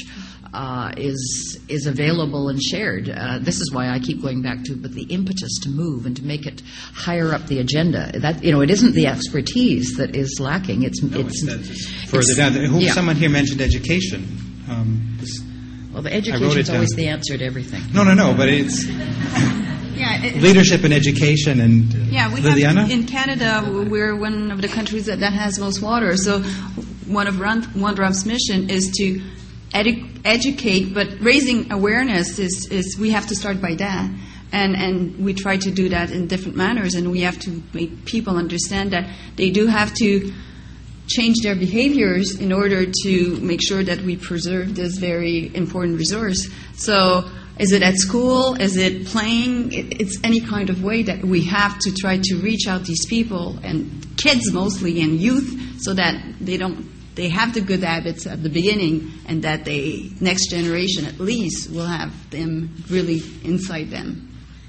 is available and shared. This is why I keep going back to, but the impetus to move and to make it higher up the agenda. That it isn't the expertise that is lacking. It's further down. Someone here mentioned education. Well, the education is always the answer to everything. No, but it's leadership and education. And we Liliana? have in Canada, we're one of the countries that has most water. So one of WANDRAP's mission is to educate, but raising awareness is we have to start by that. And we try to do that in different manners, and we have to make people understand that they do have to change their behaviors in order to make sure that we preserve this very important resource. So is it at school? Is it playing? It's any kind of way that we have to try to reach out these people, and kids mostly, and youth, so that they have the good habits at the beginning, and that the next generation at least will have them really inside them.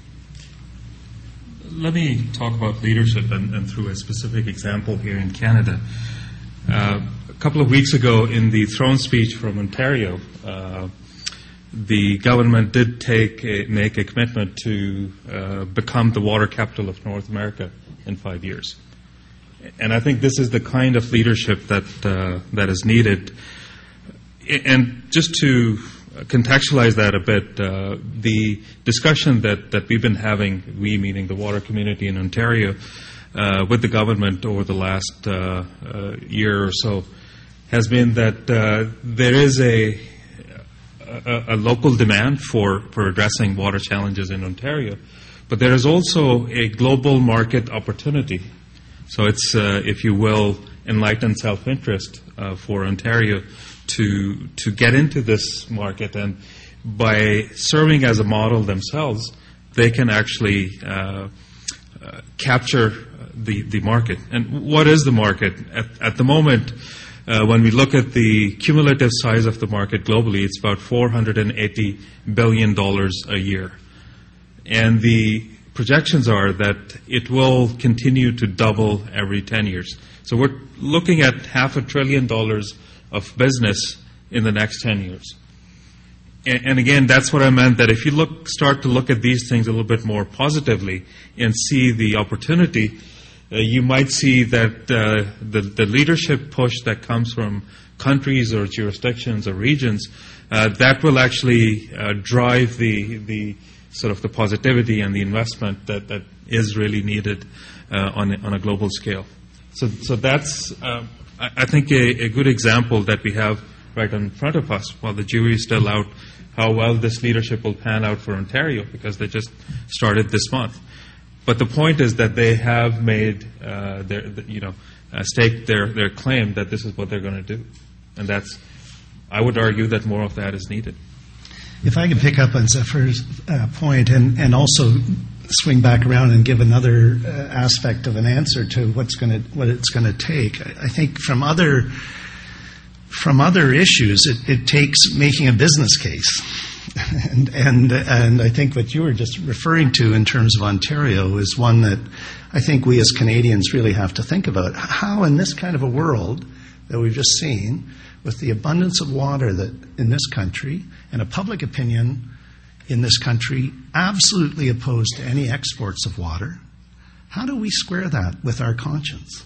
Let me talk about leadership and through a specific example here in Canada. A couple of weeks ago in the throne speech from Ontario, the government did make a commitment to become the water capital of North America in 5 years. And I think this is the kind of leadership that is needed. And just to contextualize that a bit, the discussion that we've been having, we meaning the water community in Ontario, with the government over the last year or so, has been that there is a local demand for addressing water challenges in Ontario, but there is also a global market opportunity. So it's, if you will, enlightened self-interest for Ontario to get into this market, and by serving as a model themselves, they can actually capture the market. And what is the market? At the moment, when we look at the cumulative size of the market globally, it's about $480 billion a year. And the projections are that it will continue to double every 10 years. So we're looking at $500 billion of business in the next 10 years. And again, that's what I meant, that if you start to look at these things a little bit more positively and see the opportunity, you might see that the leadership push that comes from countries or jurisdictions or regions, that will actually drive the sort of the positivity and the investment that is really needed on a global scale. So that's, I think, a good example that we have right in front of us, while the jury is still out, how well this leadership will pan out for Ontario, because they just started this month. But the point is that they have made staked their claim that this is what they're going to do, and that's, I would argue that more of that is needed. If I could pick up on Zephyr's point and also swing back around and give another aspect of an answer to what it's going to take, I think from other issues, it takes making a business case. And I think what you were just referring to in terms of Ontario is one that I think we as Canadians really have to think about. How in this kind of a world that we've just seen, with the abundance of water that in this country and a public opinion in this country absolutely opposed to any exports of water, how do we square that with our conscience?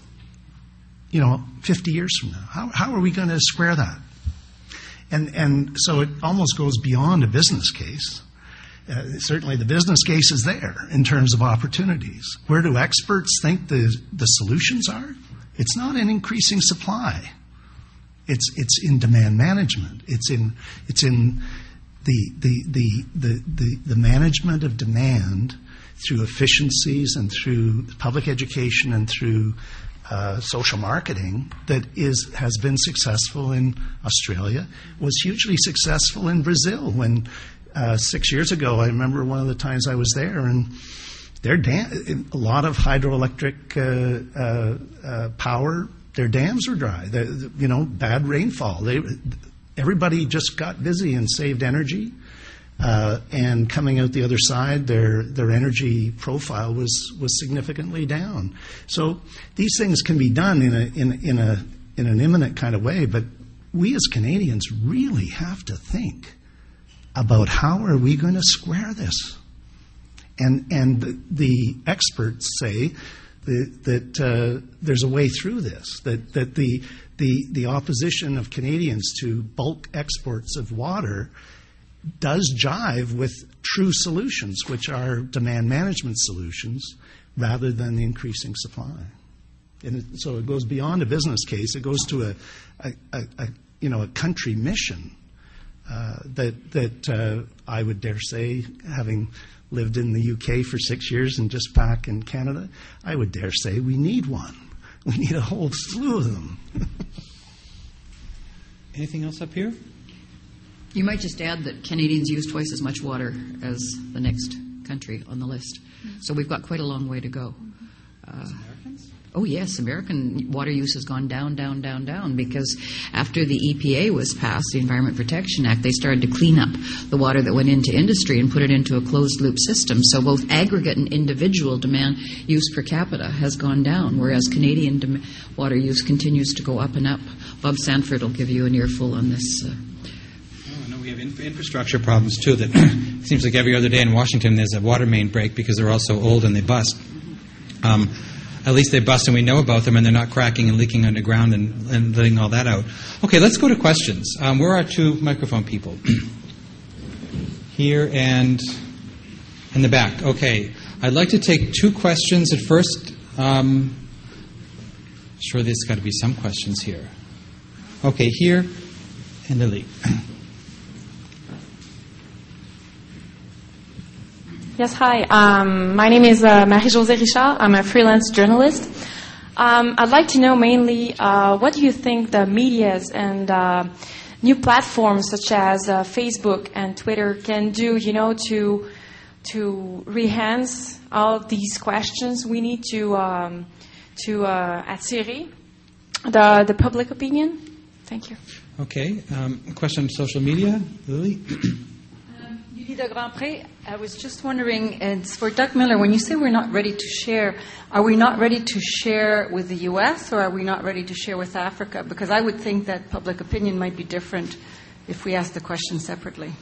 50 years from now, how are we going to square that? And so it almost goes beyond a business case. Certainly the business case is there in terms of opportunities. Where do experts think the solutions are? It's not in increasing supply. It's in demand management. It's in the management of demand through efficiencies and through public education and through social marketing that has been successful in Australia, was hugely successful in Brazil. When 6 years ago, I remember one of the times I was there, and a lot of hydroelectric power, their dams were dry. Bad rainfall. Everybody just got busy and saved energy. And coming out the other side, their energy profile was significantly down. So these things can be done in an imminent kind of way, but we as Canadians really have to think about how are we going to square this. And the experts say that there's a way through this, that the opposition of Canadians to bulk exports of water does jive with true solutions, which are demand management solutions, rather than increasing supply. And so it goes beyond a business case. It goes to a country mission that I would dare say, having lived in the UK for 6 years and just back in Canada, I would dare say we need one. We need a whole slew of them. Anything else up here? You might just add that Canadians use twice as much water as the next country on the list. So we've got quite a long way to go. Americans? Oh, yes, American water use has gone down, down, down, down, because after the EPA was passed, the Environment Protection Act, they started to clean up the water that went into industry and put it into a closed-loop system. So both aggregate and individual demand use per capita has gone down, whereas Canadian water use continues to go up and up. Bob Sanford will give you an earful on this. We have infrastructure problems, too, that it seems like every other day in Washington there's a water main break because they're all so old and they bust. At least they bust and we know about them, and they're not cracking and leaking underground and letting all that out. Okay, let's go to questions. Where are our two microphone people? Here and in the back. Okay, I'd like to take two questions at first. Sure, there's got to be some questions here. Okay, here and Lily. Yes, hi. My name is Marie-Josée Richard. I'm a freelance journalist. I'd like to know mainly what do you think the medias and new platforms such as Facebook and Twitter can do, to enhance all these questions we need to attirer the public opinion? Thank you. Okay, a question on social media, Lily? Julie de Grandpré, I was just wondering, it's for Doug Miller, when you say we're not ready to share, are we not ready to share with the U.S. or are we not ready to share with Africa? Because I would think that public opinion might be different if we ask the question separately.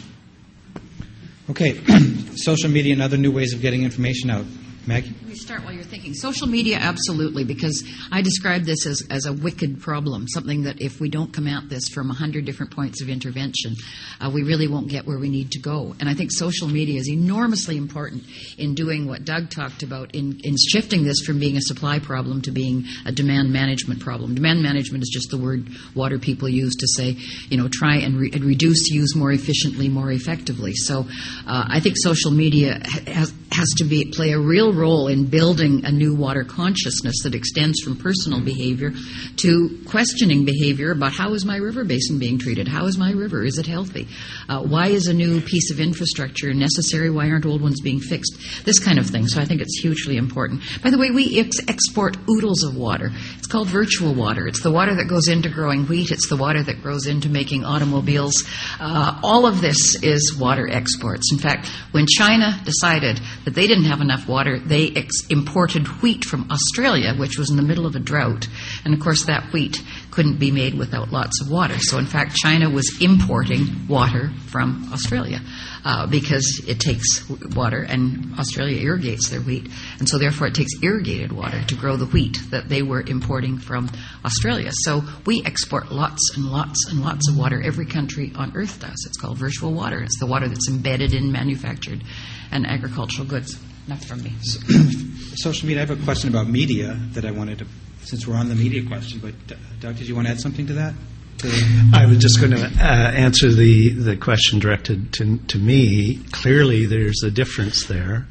Okay, social media and other new ways of getting information out. Maggie? Let me start while you're thinking. Social media, absolutely, because I describe this as a wicked problem, something that if we don't come at this from 100 different points of intervention, we really won't get where we need to go. And I think social media is enormously important in doing what Doug talked about, in shifting this from being a supply problem to being a demand management problem. Demand management is just the word water people use to say, try and reduce use more efficiently, more effectively. So I think social media has to play a real role in building a new water consciousness that extends from personal behavior to questioning behavior about how is my river basin being treated? How is my river? Is it healthy? Why is a new piece of infrastructure necessary? Why aren't old ones being fixed? This kind of thing. So I think it's hugely important. By the way, we export oodles of water. It's called virtual water. It's the water that goes into growing wheat. It's the water that goes into making automobiles. All of this is water exports. In fact, when China decided that they didn't have enough water, they imported wheat from Australia, which was in the middle of a drought. And, of course, that wheat couldn't be made without lots of water. So, in fact, China was importing water from Australia because it takes water, and Australia irrigates their wheat. And so, therefore, it takes irrigated water to grow the wheat that they were importing from Australia. So we export lots and lots and lots of water. Every country on Earth does. It's called virtual water. It's the water that's embedded in manufactured and agricultural goods. Enough from me. Social media, I have a question about media that I wanted to, since we're on the media question, but Doug, did you want to add something to that? I was just going to answer the question directed to me. Clearly, there's a difference there.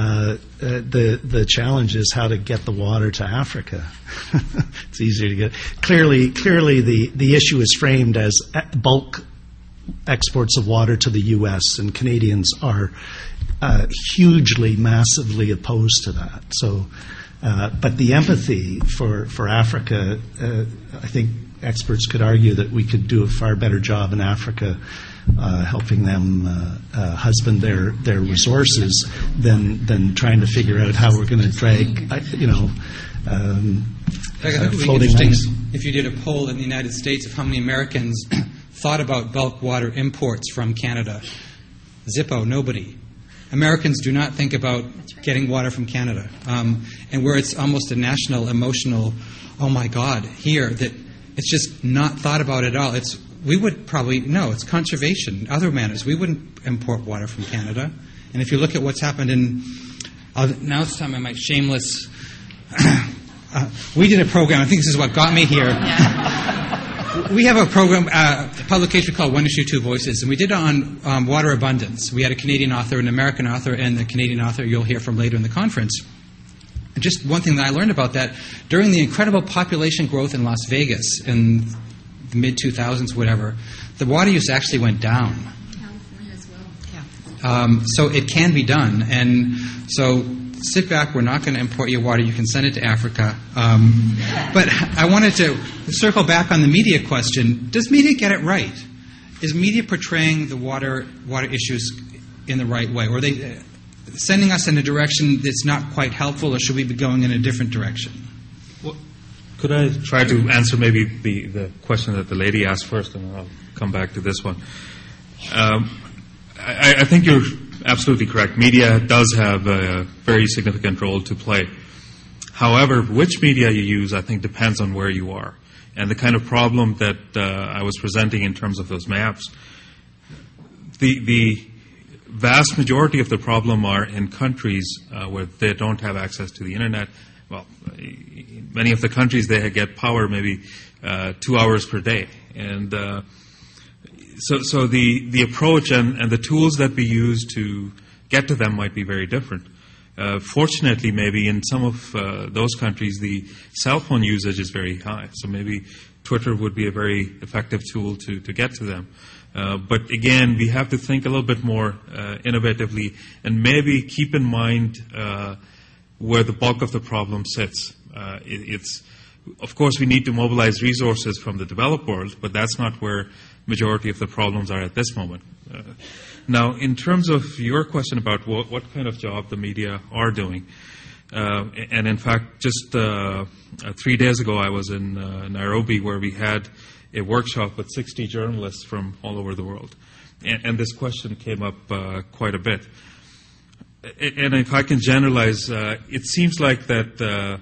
The challenge is how to get the water to Africa. It's easier to get. Clearly, the issue is framed as bulk exports of water to the U.S., and Canadians are hugely, massively opposed to that. So, but the empathy for Africa, I think experts could argue that we could do a far better job in Africa helping them husband their resources than trying to figure out how we're going to drag, floating ice. If you did a poll in the United States of how many Americans thought about bulk water imports from Canada, Zippo, nobody. Americans do not think about getting water from Canada. And where it's almost a national, emotional, oh my God, here, that it's just not thought about at all. We would probably, no, it's conservation, other manners. We wouldn't import water from Canada. And if you look at what's happened in, now it's time I might shameless, we did a program, I think this is what got me here. We have a program, a publication called One Issue, Two Voices, and we did it on water abundance. We had a Canadian author, an American author, and the Canadian author you'll hear from later in the conference. And just one thing that I learned about that, during the incredible population growth in Las Vegas in the mid-2000s, whatever, the water use actually went down. California as well. Yeah. So it can be done. And so sit back. We're not going to import your water. You can send it to Africa. But I wanted to circle back on the media question. Does media get it right? Is media portraying the water issues in the right way? Or are they sending us in a direction that's not quite helpful, or should we be going in a different direction? Well, could I try to answer maybe the question that the lady asked first, and I'll come back to this one. I think you're absolutely correct. Media does have a very significant role to play. However, which media you use, I think, depends on where you are. And the kind of problem that I was presenting in terms of those maps, the vast majority of the problem are in countries where they don't have access to the internet. Well, in many of the countries, they get power maybe 2 hours per day. And so the approach and the tools that we use to get to them might be very different. Fortunately, maybe in some of those countries, the cell phone usage is very high. So maybe Twitter would be a very effective tool to get to them. But again, we have to think a little bit more innovatively and maybe keep in mind where the bulk of the problem sits. Of course, we need to mobilize resources from the developed world, but that's not where majority of the problems are at this moment. Now, in terms of your question about what kind of job the media are doing, and in fact, just 3 days ago, I was in Nairobi, where we had a workshop with 60 journalists from all over the world. And this question came up quite a bit. And if I can generalize, it seems like that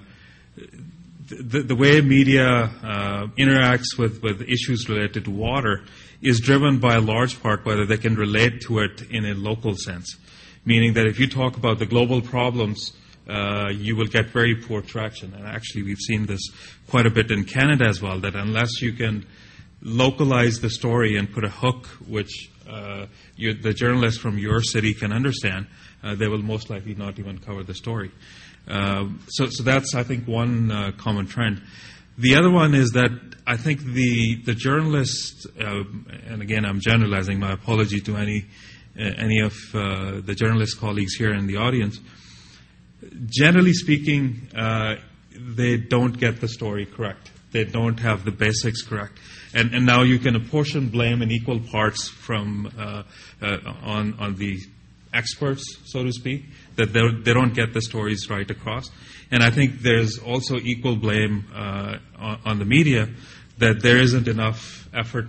the way media interacts with issues related to water is driven by a large part whether they can relate to it in a local sense. Meaning that if you talk about the global problems, you will get very poor traction. And actually, we've seen this quite a bit in Canada as well, that unless you can localize the story and put a hook which the journalist from your city can understand, they will most likely not even cover the story. So that's, I think, one common trend. The other one is that I think the journalists, and again, I'm generalizing, my apology to any of the journalist colleagues here in the audience, generally speaking, they don't get the story correct. They don't have the basics correct. And now you can apportion blame in equal parts from on the experts, so to speak, that they don't get the stories right across. And I think there's also equal blame on the media that there isn't enough effort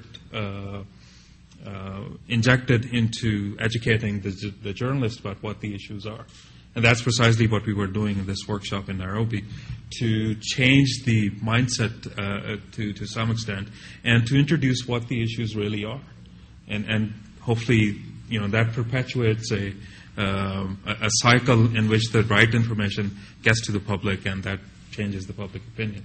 injected into educating the journalists about what the issues are. And that's precisely what we were doing in this workshop in Nairobi, to change the mindset to some extent and to introduce what the issues really are. And hopefully, that perpetuates a cycle in which the right information gets to the public, and that changes the public opinion.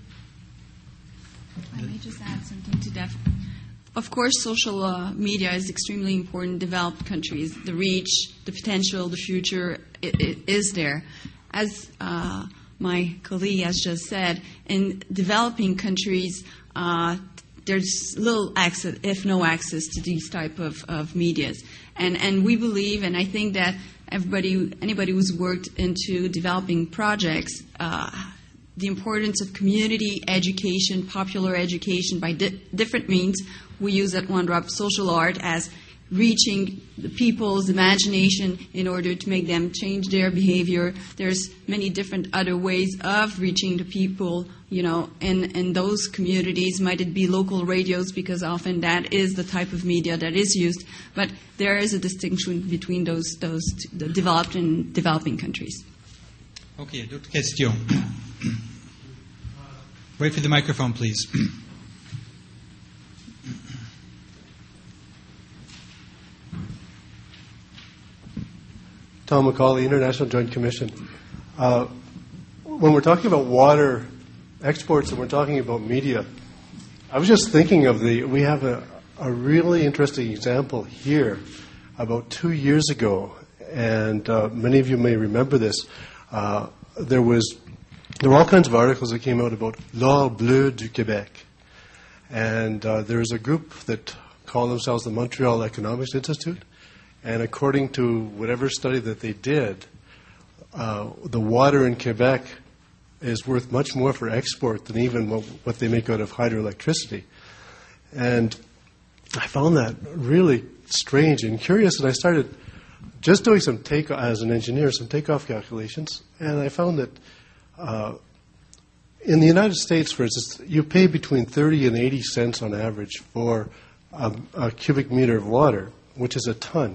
I may just add something to that. Of course, social media is extremely important in developed countries. The reach, the potential, the future is there. As my colleague has just said, in developing countries, there's little access, if no access, to these type of medias. And we believe, and I think that anybody who's worked into developing projects, the importance of community education, popular education by different means. We use at One Drop social art as reaching the people's imagination in order to make them change their behavior. There's many different other ways of reaching the people, in those communities. Might it be local radios, because often that is the type of media that is used. But there is a distinction between the developed and developing countries. Okay, d'autres questions? Wait for the microphone, please. Tom McCauley, International Joint Commission. When we're talking about water exports and we're talking about media, I was just thinking of we have a really interesting example here. About 2 years ago, and many of you may remember this, there were all kinds of articles that came out about L'Or Bleu du Québec. And there's a group that call themselves the Montreal Economics Institute. And according to whatever study that they did, the water in Quebec is worth much more for export than even what they make out of hydroelectricity. And I found that really strange and curious, and I started just doing as an engineer, some takeoff calculations, and I found that in the United States, for instance, you pay between 30 and 80 cents on average for a cubic meter of water, which is a ton.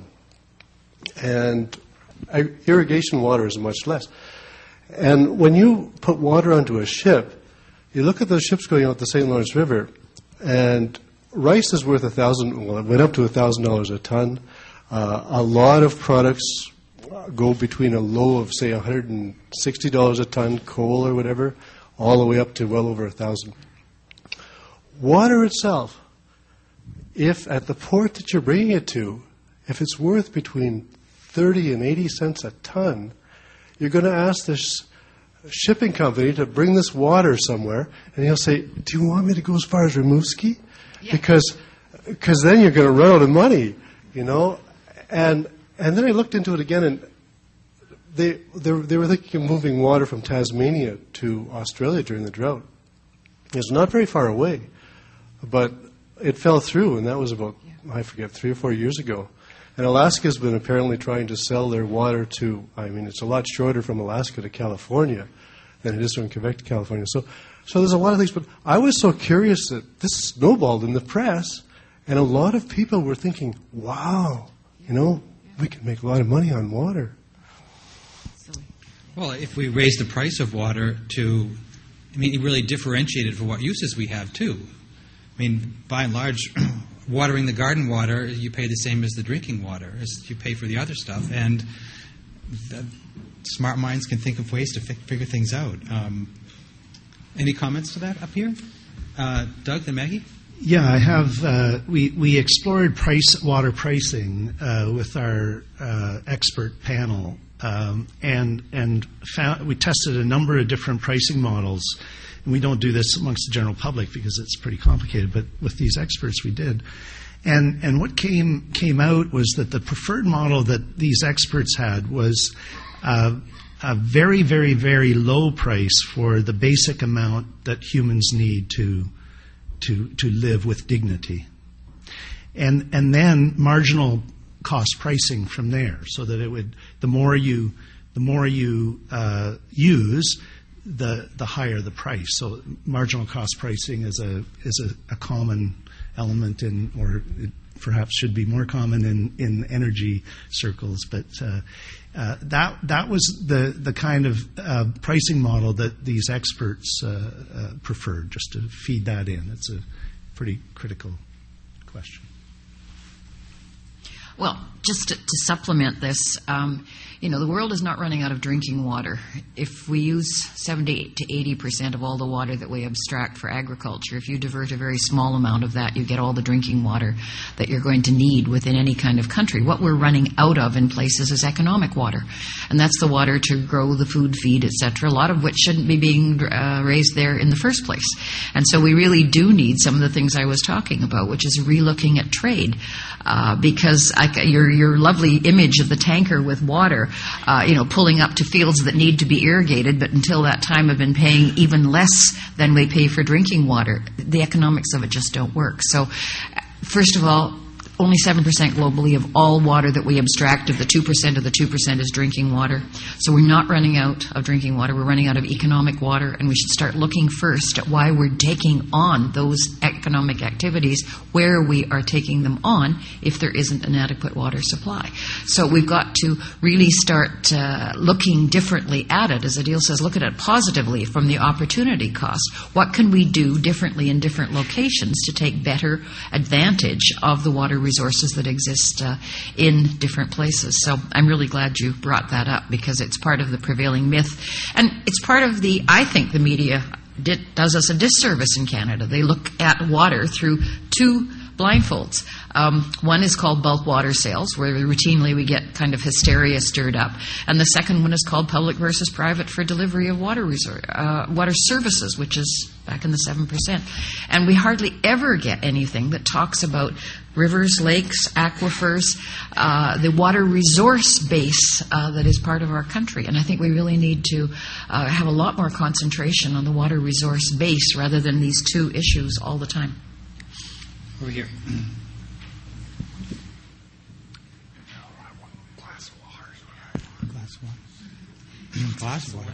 And irrigation water is much less. And when you put water onto a ship, you look at those ships going out the St. Lawrence River, and rice is worth it went up to $1,000 a ton. A lot of products go between a low of, say, $160 a ton, coal or whatever, all the way up to well over $1,000. Water itself, if at the port that you're bringing it to, if it's worth between 30 and 80 cents a ton, you're going to ask this shipping company to bring this water somewhere, and he'll say, do you want me to go as far as Rimouski? Yeah. Because then you're going to run out of money, you know. And then I looked into it again, and they were thinking of moving water from Tasmania to Australia during the drought. It's not very far away, but it fell through, and that was about, I forget, 3 or 4 years ago. And Alaska's been apparently trying to sell their water to, it's a lot shorter from Alaska to California than it is from Quebec to California. So there's a lot of things, but I was so curious that this snowballed in the press, and a lot of people were thinking, wow, we can make a lot of money on water. Well, if we raise the price of water to, really differentiate it for what uses we have, too. By and large, watering the garden water, you pay the same as the drinking water, as you pay for the other stuff. And smart minds can think of ways to figure things out. Any comments to that up here? Doug, then Maggie? Yeah, I have. We explored water pricing with our expert panel, and found we tested a number of different pricing models. And we don't do this amongst the general public because it's pretty complicated, but with these experts we did. And what came out was that the preferred model that these experts had was a very, very, very low price for the basic amount that humans need to live with dignity, and then marginal cost pricing from there, so that it would the more you use, the higher the price. So marginal cost pricing is a common element or it perhaps should be more common in energy circles, but that was the kind of pricing model that these experts preferred, just to feed that in. It's a pretty critical question. Well, just to supplement this, the world is not running out of drinking water. If we use 70 to 80% of all the water that we abstract for agriculture, if you divert a very small amount of that, you get all the drinking water that you're going to need within any kind of country. What we're running out of in places is economic water, and that's the water to grow the food, feed, etc., a lot of which shouldn't be being raised there in the first place. And so we really do need some of the things I was talking about, which is relooking at trade, because your lovely image of the tanker with water, pulling up to fields that need to be irrigated, but until that time have been paying even less than we pay for drinking water. The economics of it just don't work. So, first of all, only 7% globally of all water that we abstract of the 2% is drinking water. So we're not running out of drinking water. We're running out of economic water, and we should start looking first at why we're taking on those economic activities, where we are taking them on if there isn't an adequate water supply. So we've got to really start looking differently at it. As Adil says, look at it positively from the opportunity cost. What can we do differently in different locations to take better advantage of the water resources that exist in different places? So I'm really glad you brought that up, because it's part of the prevailing myth, and it's part of I think the media does us a disservice in Canada. They look at water through two blindfolds. One is called bulk water sales, where routinely we get kind of hysteria stirred up. And the second one is called public versus private for delivery of water services, which is back in the 7%. And we hardly ever get anything that talks about rivers, lakes, aquifers, the water resource base that is part of our country. And I think we really need to have a lot more concentration on the water resource base rather than these two issues all the time. Over here. Glass water.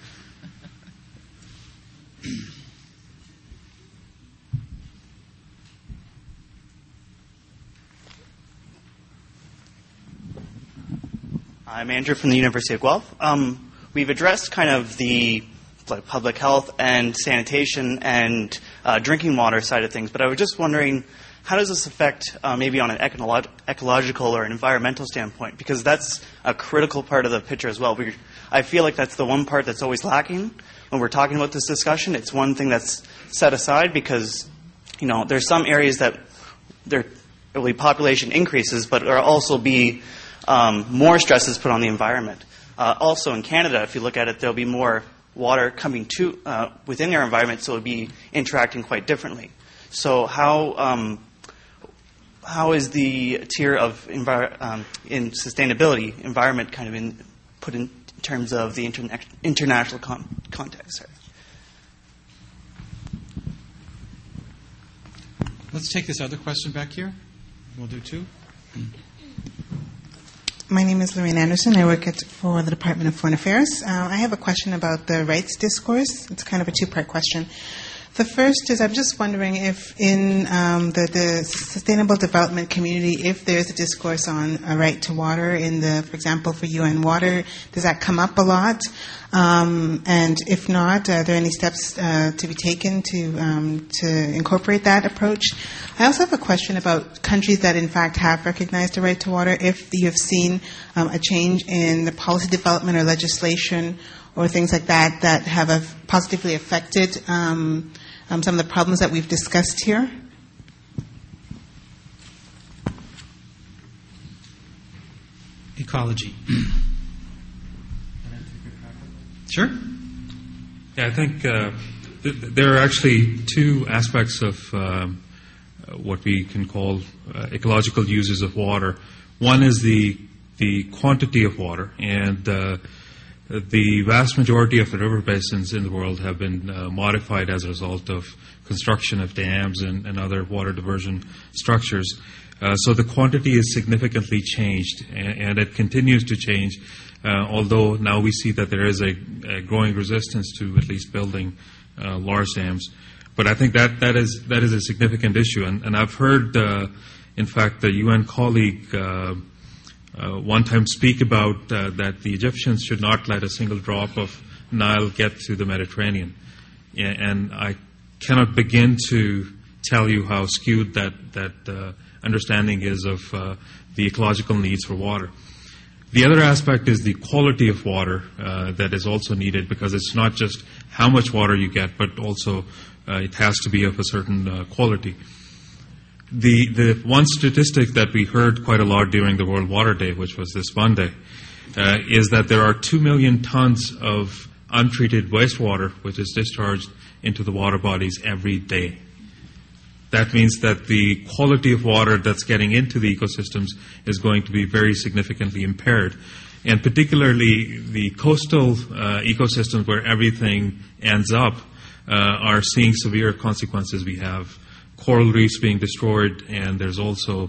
I'm Andrew from the University of Guelph. We've addressed kind of the public health and sanitation and drinking water side of things, but I was just wondering, how does this affect maybe on an ecological or environmental standpoint? Because that's a critical part of the picture as well. I feel like that's the one part that's always lacking when we're talking about this discussion. It's one thing that's set aside because, there's some areas that there will be population increases, but there will also be more stresses put on the environment. Also in Canada, if you look at it, there will be more water coming to within their environment, so it will be interacting quite differently. So how is the tier of in sustainability environment kind of put in terms of the international context? Sorry. Let's take this other question back here. We'll do two. My name is Lorraine Anderson. I work for the Department of Foreign Affairs. I have a question about the rights discourse. It's kind of a two-part question. The first is, I'm just wondering if in the sustainable development community, if there's a discourse on a right to water for example, for UN Water, does that come up a lot? And if not, are there any steps to be taken to incorporate that approach? I also have a question about countries that in fact have recognized the right to water. If you have seen a change in the policy development or legislation or things like that that have positively affected some of the problems that we've discussed here? Ecology. Sure. Yeah, I think there are actually two aspects of what we can call ecological uses of water. One is the quantity of water, and the vast majority of the river basins in the world have been modified as a result of construction of dams and other water diversion structures. So the quantity is significantly changed, and it continues to change, although now we see that there is a growing resistance to at least building large dams. But I think that is a significant issue. And I've heard, in fact, the UN colleague one time speak about that the Egyptians should not let a single drop of Nile get to the Mediterranean. And I cannot begin to tell you how skewed that understanding is of the ecological needs for water. The other aspect is the quality of water that is also needed, because it's not just how much water you get, but also it has to be of a certain quality. The one statistic that we heard quite a lot during the World Water Day, which was this Monday, is that there are 2 million tons of untreated wastewater which is discharged into the water bodies every day. That means that the quality of water that's getting into the ecosystems is going to be very significantly impaired. And particularly the coastal ecosystems where everything ends up are seeing severe consequences. We have coral reefs being destroyed, and there's also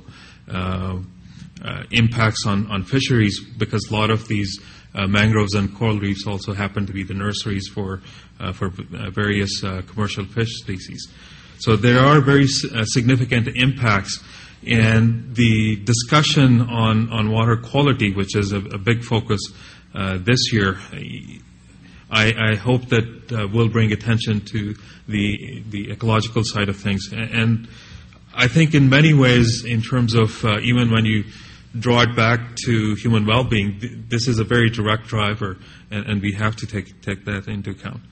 impacts on fisheries, because a lot of these mangroves and coral reefs also happen to be the nurseries for various commercial fish species. So there are very significant impacts, and the discussion on water quality, which is a big focus this year, I hope that will bring attention to the ecological side of things. And I think in many ways, in terms of even when you draw it back to human well-being, this is a very direct driver, and we have to take that into account.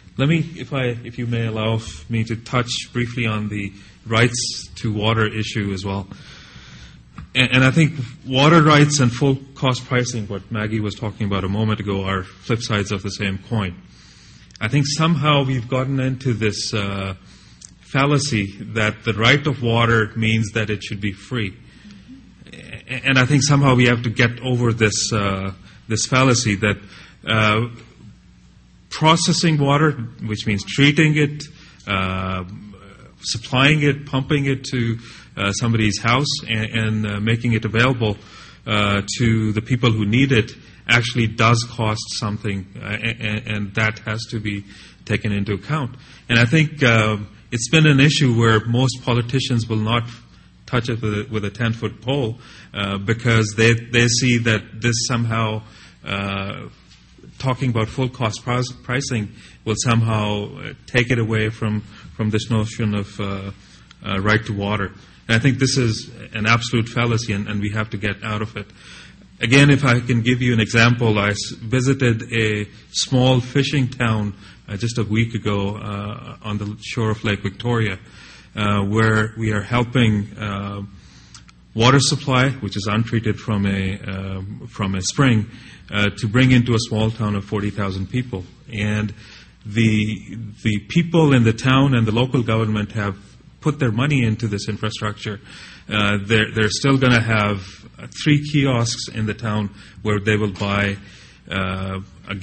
Let me, if you may allow me to touch briefly on the rights to water issue as well. And I think water rights and full cost pricing, what Maggie was talking about a moment ago, are flip sides of the same coin. I think somehow we've gotten into this fallacy that the right of water means that it should be free. And I think somehow we have to get over this fallacy that processing water, which means treating it, supplying it, pumping it to somebody's house, and making it available to the people who need it, actually does cost something, and that has to be taken into account. And I think it's been an issue where most politicians will not touch it with a 10-foot pole because they see that this somehow, talking about full cost pricing, will somehow take it away from this notion of right to water. And I think this is an absolute fallacy, and we have to get out of it. Again, if I can give you an example, I visited a small fishing town just a week ago on the shore of Lake Victoria, where we are helping water supply, which is untreated from a spring, to bring into a small town of 40,000 people. And the people in the town and the local government have put their money into this infrastructure. They're still going to have 3 kiosks in the town where they will buy a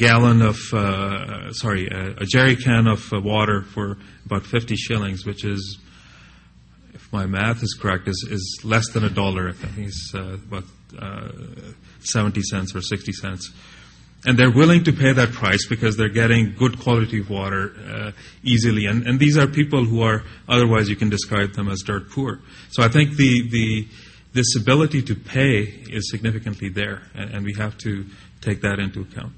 jerry can of water for about 50 shillings, which is, if my math is correct, is less than $1. I think it's about 70 cents or 60 cents. And they're willing to pay that price because they're getting good quality of water easily. And these are people who are, otherwise you can describe them as dirt poor. So I think this ability to pay is significantly there, and we have to take that into account.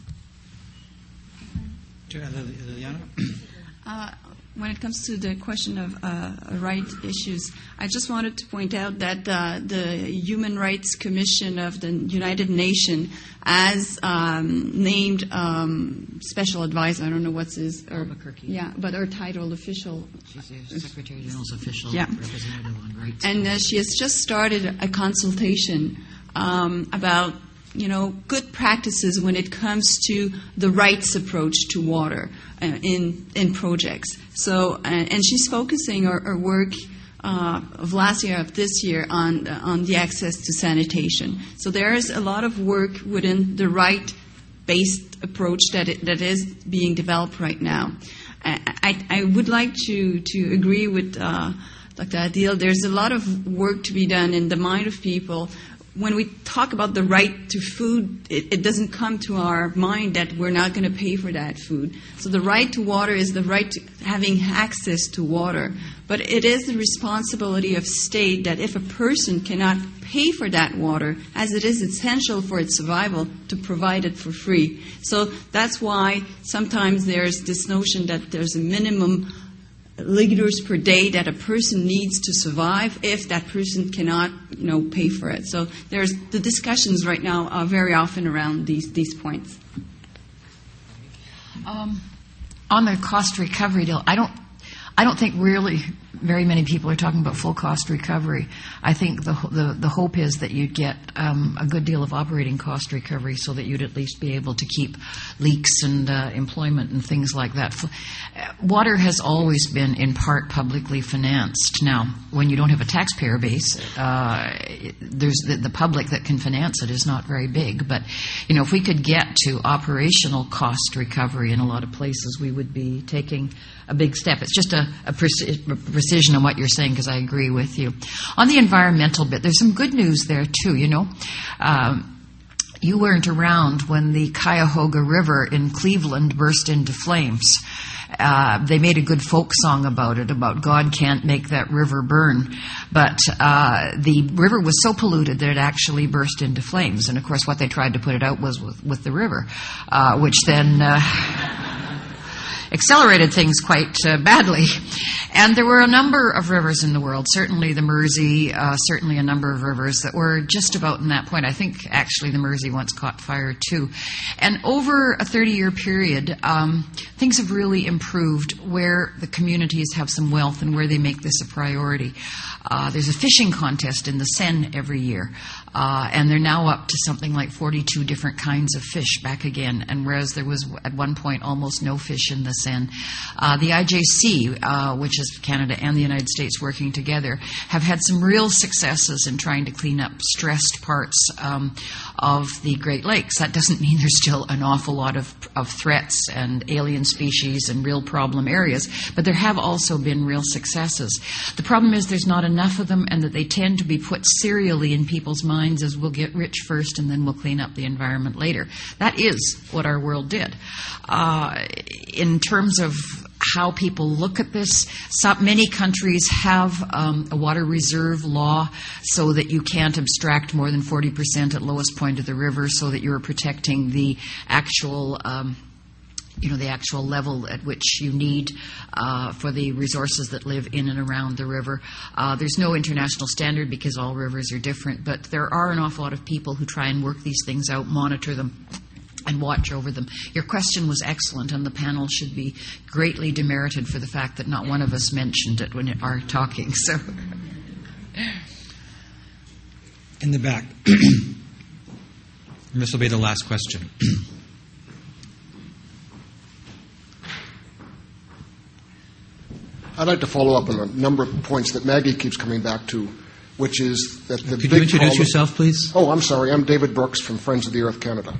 Liliana? When it comes to the question of right issues, I just wanted to point out that the Human Rights Commission of the United Nations has named special advisor. I don't know what's his. Albuquerque. Yeah, but her title official. She's the Secretary General's official representative on rights. And she has just started a consultation about good practices when it comes to the rights approach to water in projects. So, and she's focusing her work of last year, of this year, on the access to sanitation. So there is a lot of work within the right-based approach that is being developed right now. I would like to agree with Dr. Adil. There's a lot of work to be done in the mind of people. When we talk about the right to food, it doesn't come to our mind that we're not going to pay for that food. So the right to water is the right to having access to water. But it is the responsibility of state that if a person cannot pay for that water, as it is essential for its survival, to provide it for free. So that's why sometimes there's this notion that there's a minimum liters per day that a person needs to survive if that person cannot, pay for it. So there's the discussions right now are very often around these points. On the cost recovery deal, I don't think really very many people are talking about full cost recovery. I think the hope is that you'd get a good deal of operating cost recovery so that you'd at least be able to keep leaks and employment and things like that. Water has always been in part publicly financed. Now, when you don't have a taxpayer base, there's the public that can finance it is not very big. But if we could get to operational cost recovery in a lot of places, we would be taking a big step. It's just a precision on what you're saying, because I agree with you. On the environmental bit, there's some good news there too. You weren't around when the Cuyahoga River in Cleveland burst into flames. They made a good folk song about it, about God can't make that river burn. But the river was so polluted that it actually burst into flames. And, of course, what they tried to put it out was with the river, which then... accelerated things quite badly. And there were a number of rivers in the world, certainly the Mersey, certainly a number of rivers that were just about in that point. I think actually the Mersey once caught fire too. And over a 30-year period, things have really improved where the communities have some wealth and where they make this a priority. There's a fishing contest in the Seine every year, and they're now up to something like 42 different kinds of fish back again, and whereas there was at one point almost no fish in the Seine. The IJC, which is Canada and the United States working together, have had some real successes in trying to clean up stressed parts of the Great Lakes. That doesn't mean there's still an awful lot of threats and alien species and real problem areas, but there have also been real successes. The problem is there's not enough of them, and that they tend to be put serially in people's minds as we'll get rich first and then we'll clean up the environment later. That is what our world did. In terms of how people look at this, many countries have a water reserve law so that you can't abstract more than 40% at lowest point of the river, so that you're protecting the actual the actual level at which you need for the resources that live in and around the river. There's no international standard because all rivers are different, but there are an awful lot of people who try and work these things out, monitor them, and watch over them. Your question was excellent, and the panel should be greatly demerited for the fact that not one of us mentioned it when are talking. So, in the back. This will be the last question. I'd like to follow up on a number of points that Maggie keeps coming back to, which is that the Could big you introduce problem... yourself, please? Oh, I'm sorry. I'm David Brooks from Friends of the Earth Canada.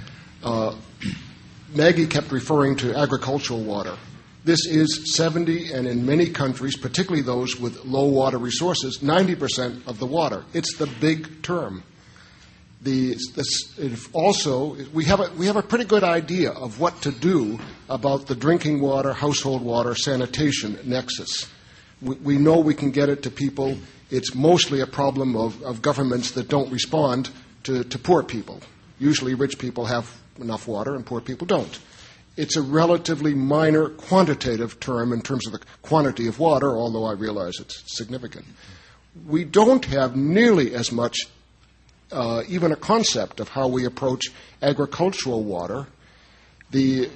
Maggie kept referring to agricultural water. This is 70, and in many countries, particularly those with low water resources, 90% of the water. It's the big term. We have a pretty good idea of what to do about the drinking water, household water, sanitation nexus. We know we can get it to people. It's mostly a problem of governments that don't respond to poor people. Usually rich people have enough water and poor people don't. It's a relatively minor quantitative term in terms of the quantity of water, although I realize it's significant. We don't have nearly as much even a concept of how we approach agricultural water. It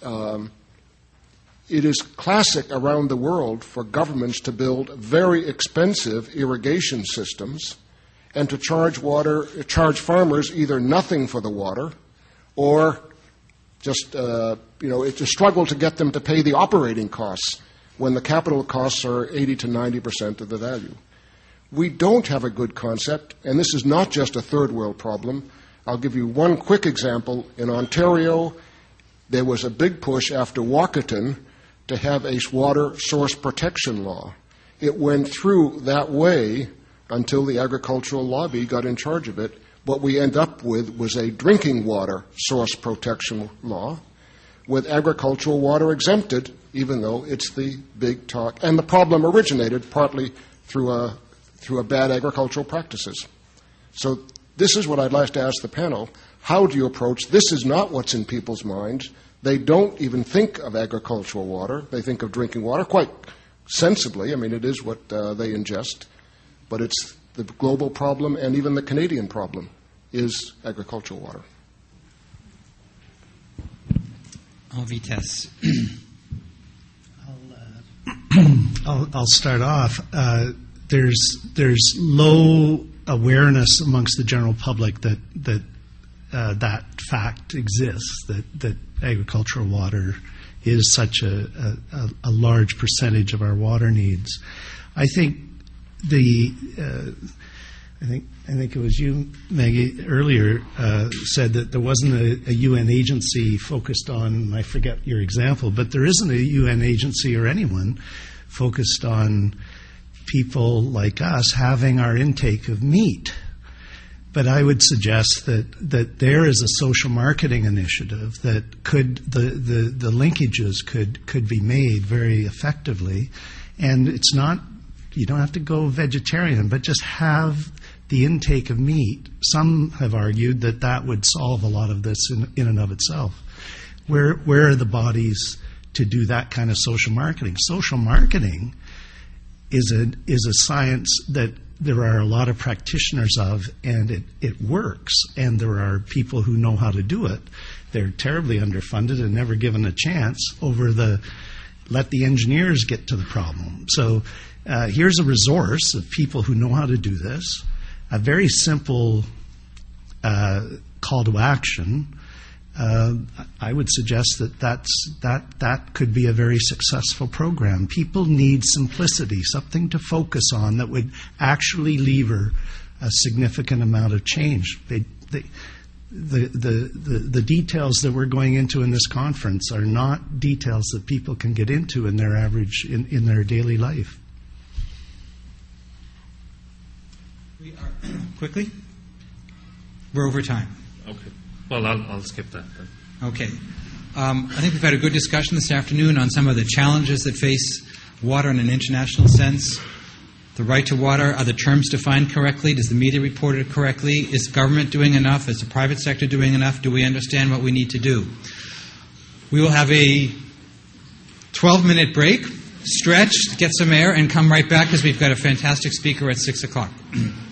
is classic around the world for governments to build very expensive irrigation systems and to charge farmers either nothing for the water or just, it's a struggle to get them to pay the operating costs when the capital costs are 80 to 90% of the value. We don't have a good concept, and this is not just a third world problem. I'll give you one quick example. In Ontario, there was a big push after Walkerton to have a water source protection law. It went through that way until the agricultural lobby got in charge of it. What we end up with was a drinking water source protection law with agricultural water exempted, even though it's the big talk. And the problem originated partly through bad agricultural practices. So this is what I'd like to ask the panel. How do you approach? This is not what's in people's minds. They don't even think of agricultural water. They think of drinking water quite sensibly. I mean, it is what they ingest. But it's the global problem, and even the Canadian problem is agricultural water. En vitesse. I'll start off. There's low awareness amongst the general public that fact exists, that agricultural water is such a large percentage of our water needs. I think I think it was you, Maggie, earlier said that there wasn't a UN agency focused on, I forget your example, but there isn't a UN agency or anyone focused on people like us having our intake of meat. But I would suggest that there is a social marketing initiative that the linkages could be made very effectively. And it's not, you don't have to go vegetarian, but just have the intake of meat. Some have argued that would solve a lot of this in and of itself. Where are the bodies to do that kind of social marketing. Social marketing is a science that there are a lot of practitioners of, and it works, and there are people who know how to do it. They're terribly underfunded and never given a chance over let the engineers get to the problem. So here's a resource of people who know how to do this, a very simple call to action. I would suggest that could be a very successful program. People need simplicity, something to focus on that would actually lever a significant amount of change. The details that we're going into in this conference are not details that people can get into in their in their daily life. We are quickly. We're over time. Okay. Well, I'll skip that then. Okay. I think we've had a good discussion this afternoon on some of the challenges that face water in an international sense. The right to water, are the terms defined correctly? Does the media report it correctly? Is government doing enough? Is the private sector doing enough? Do we understand what we need to do? We will have a 12-minute break, stretch, get some air, and come right back because we've got a fantastic speaker at 6 o'clock.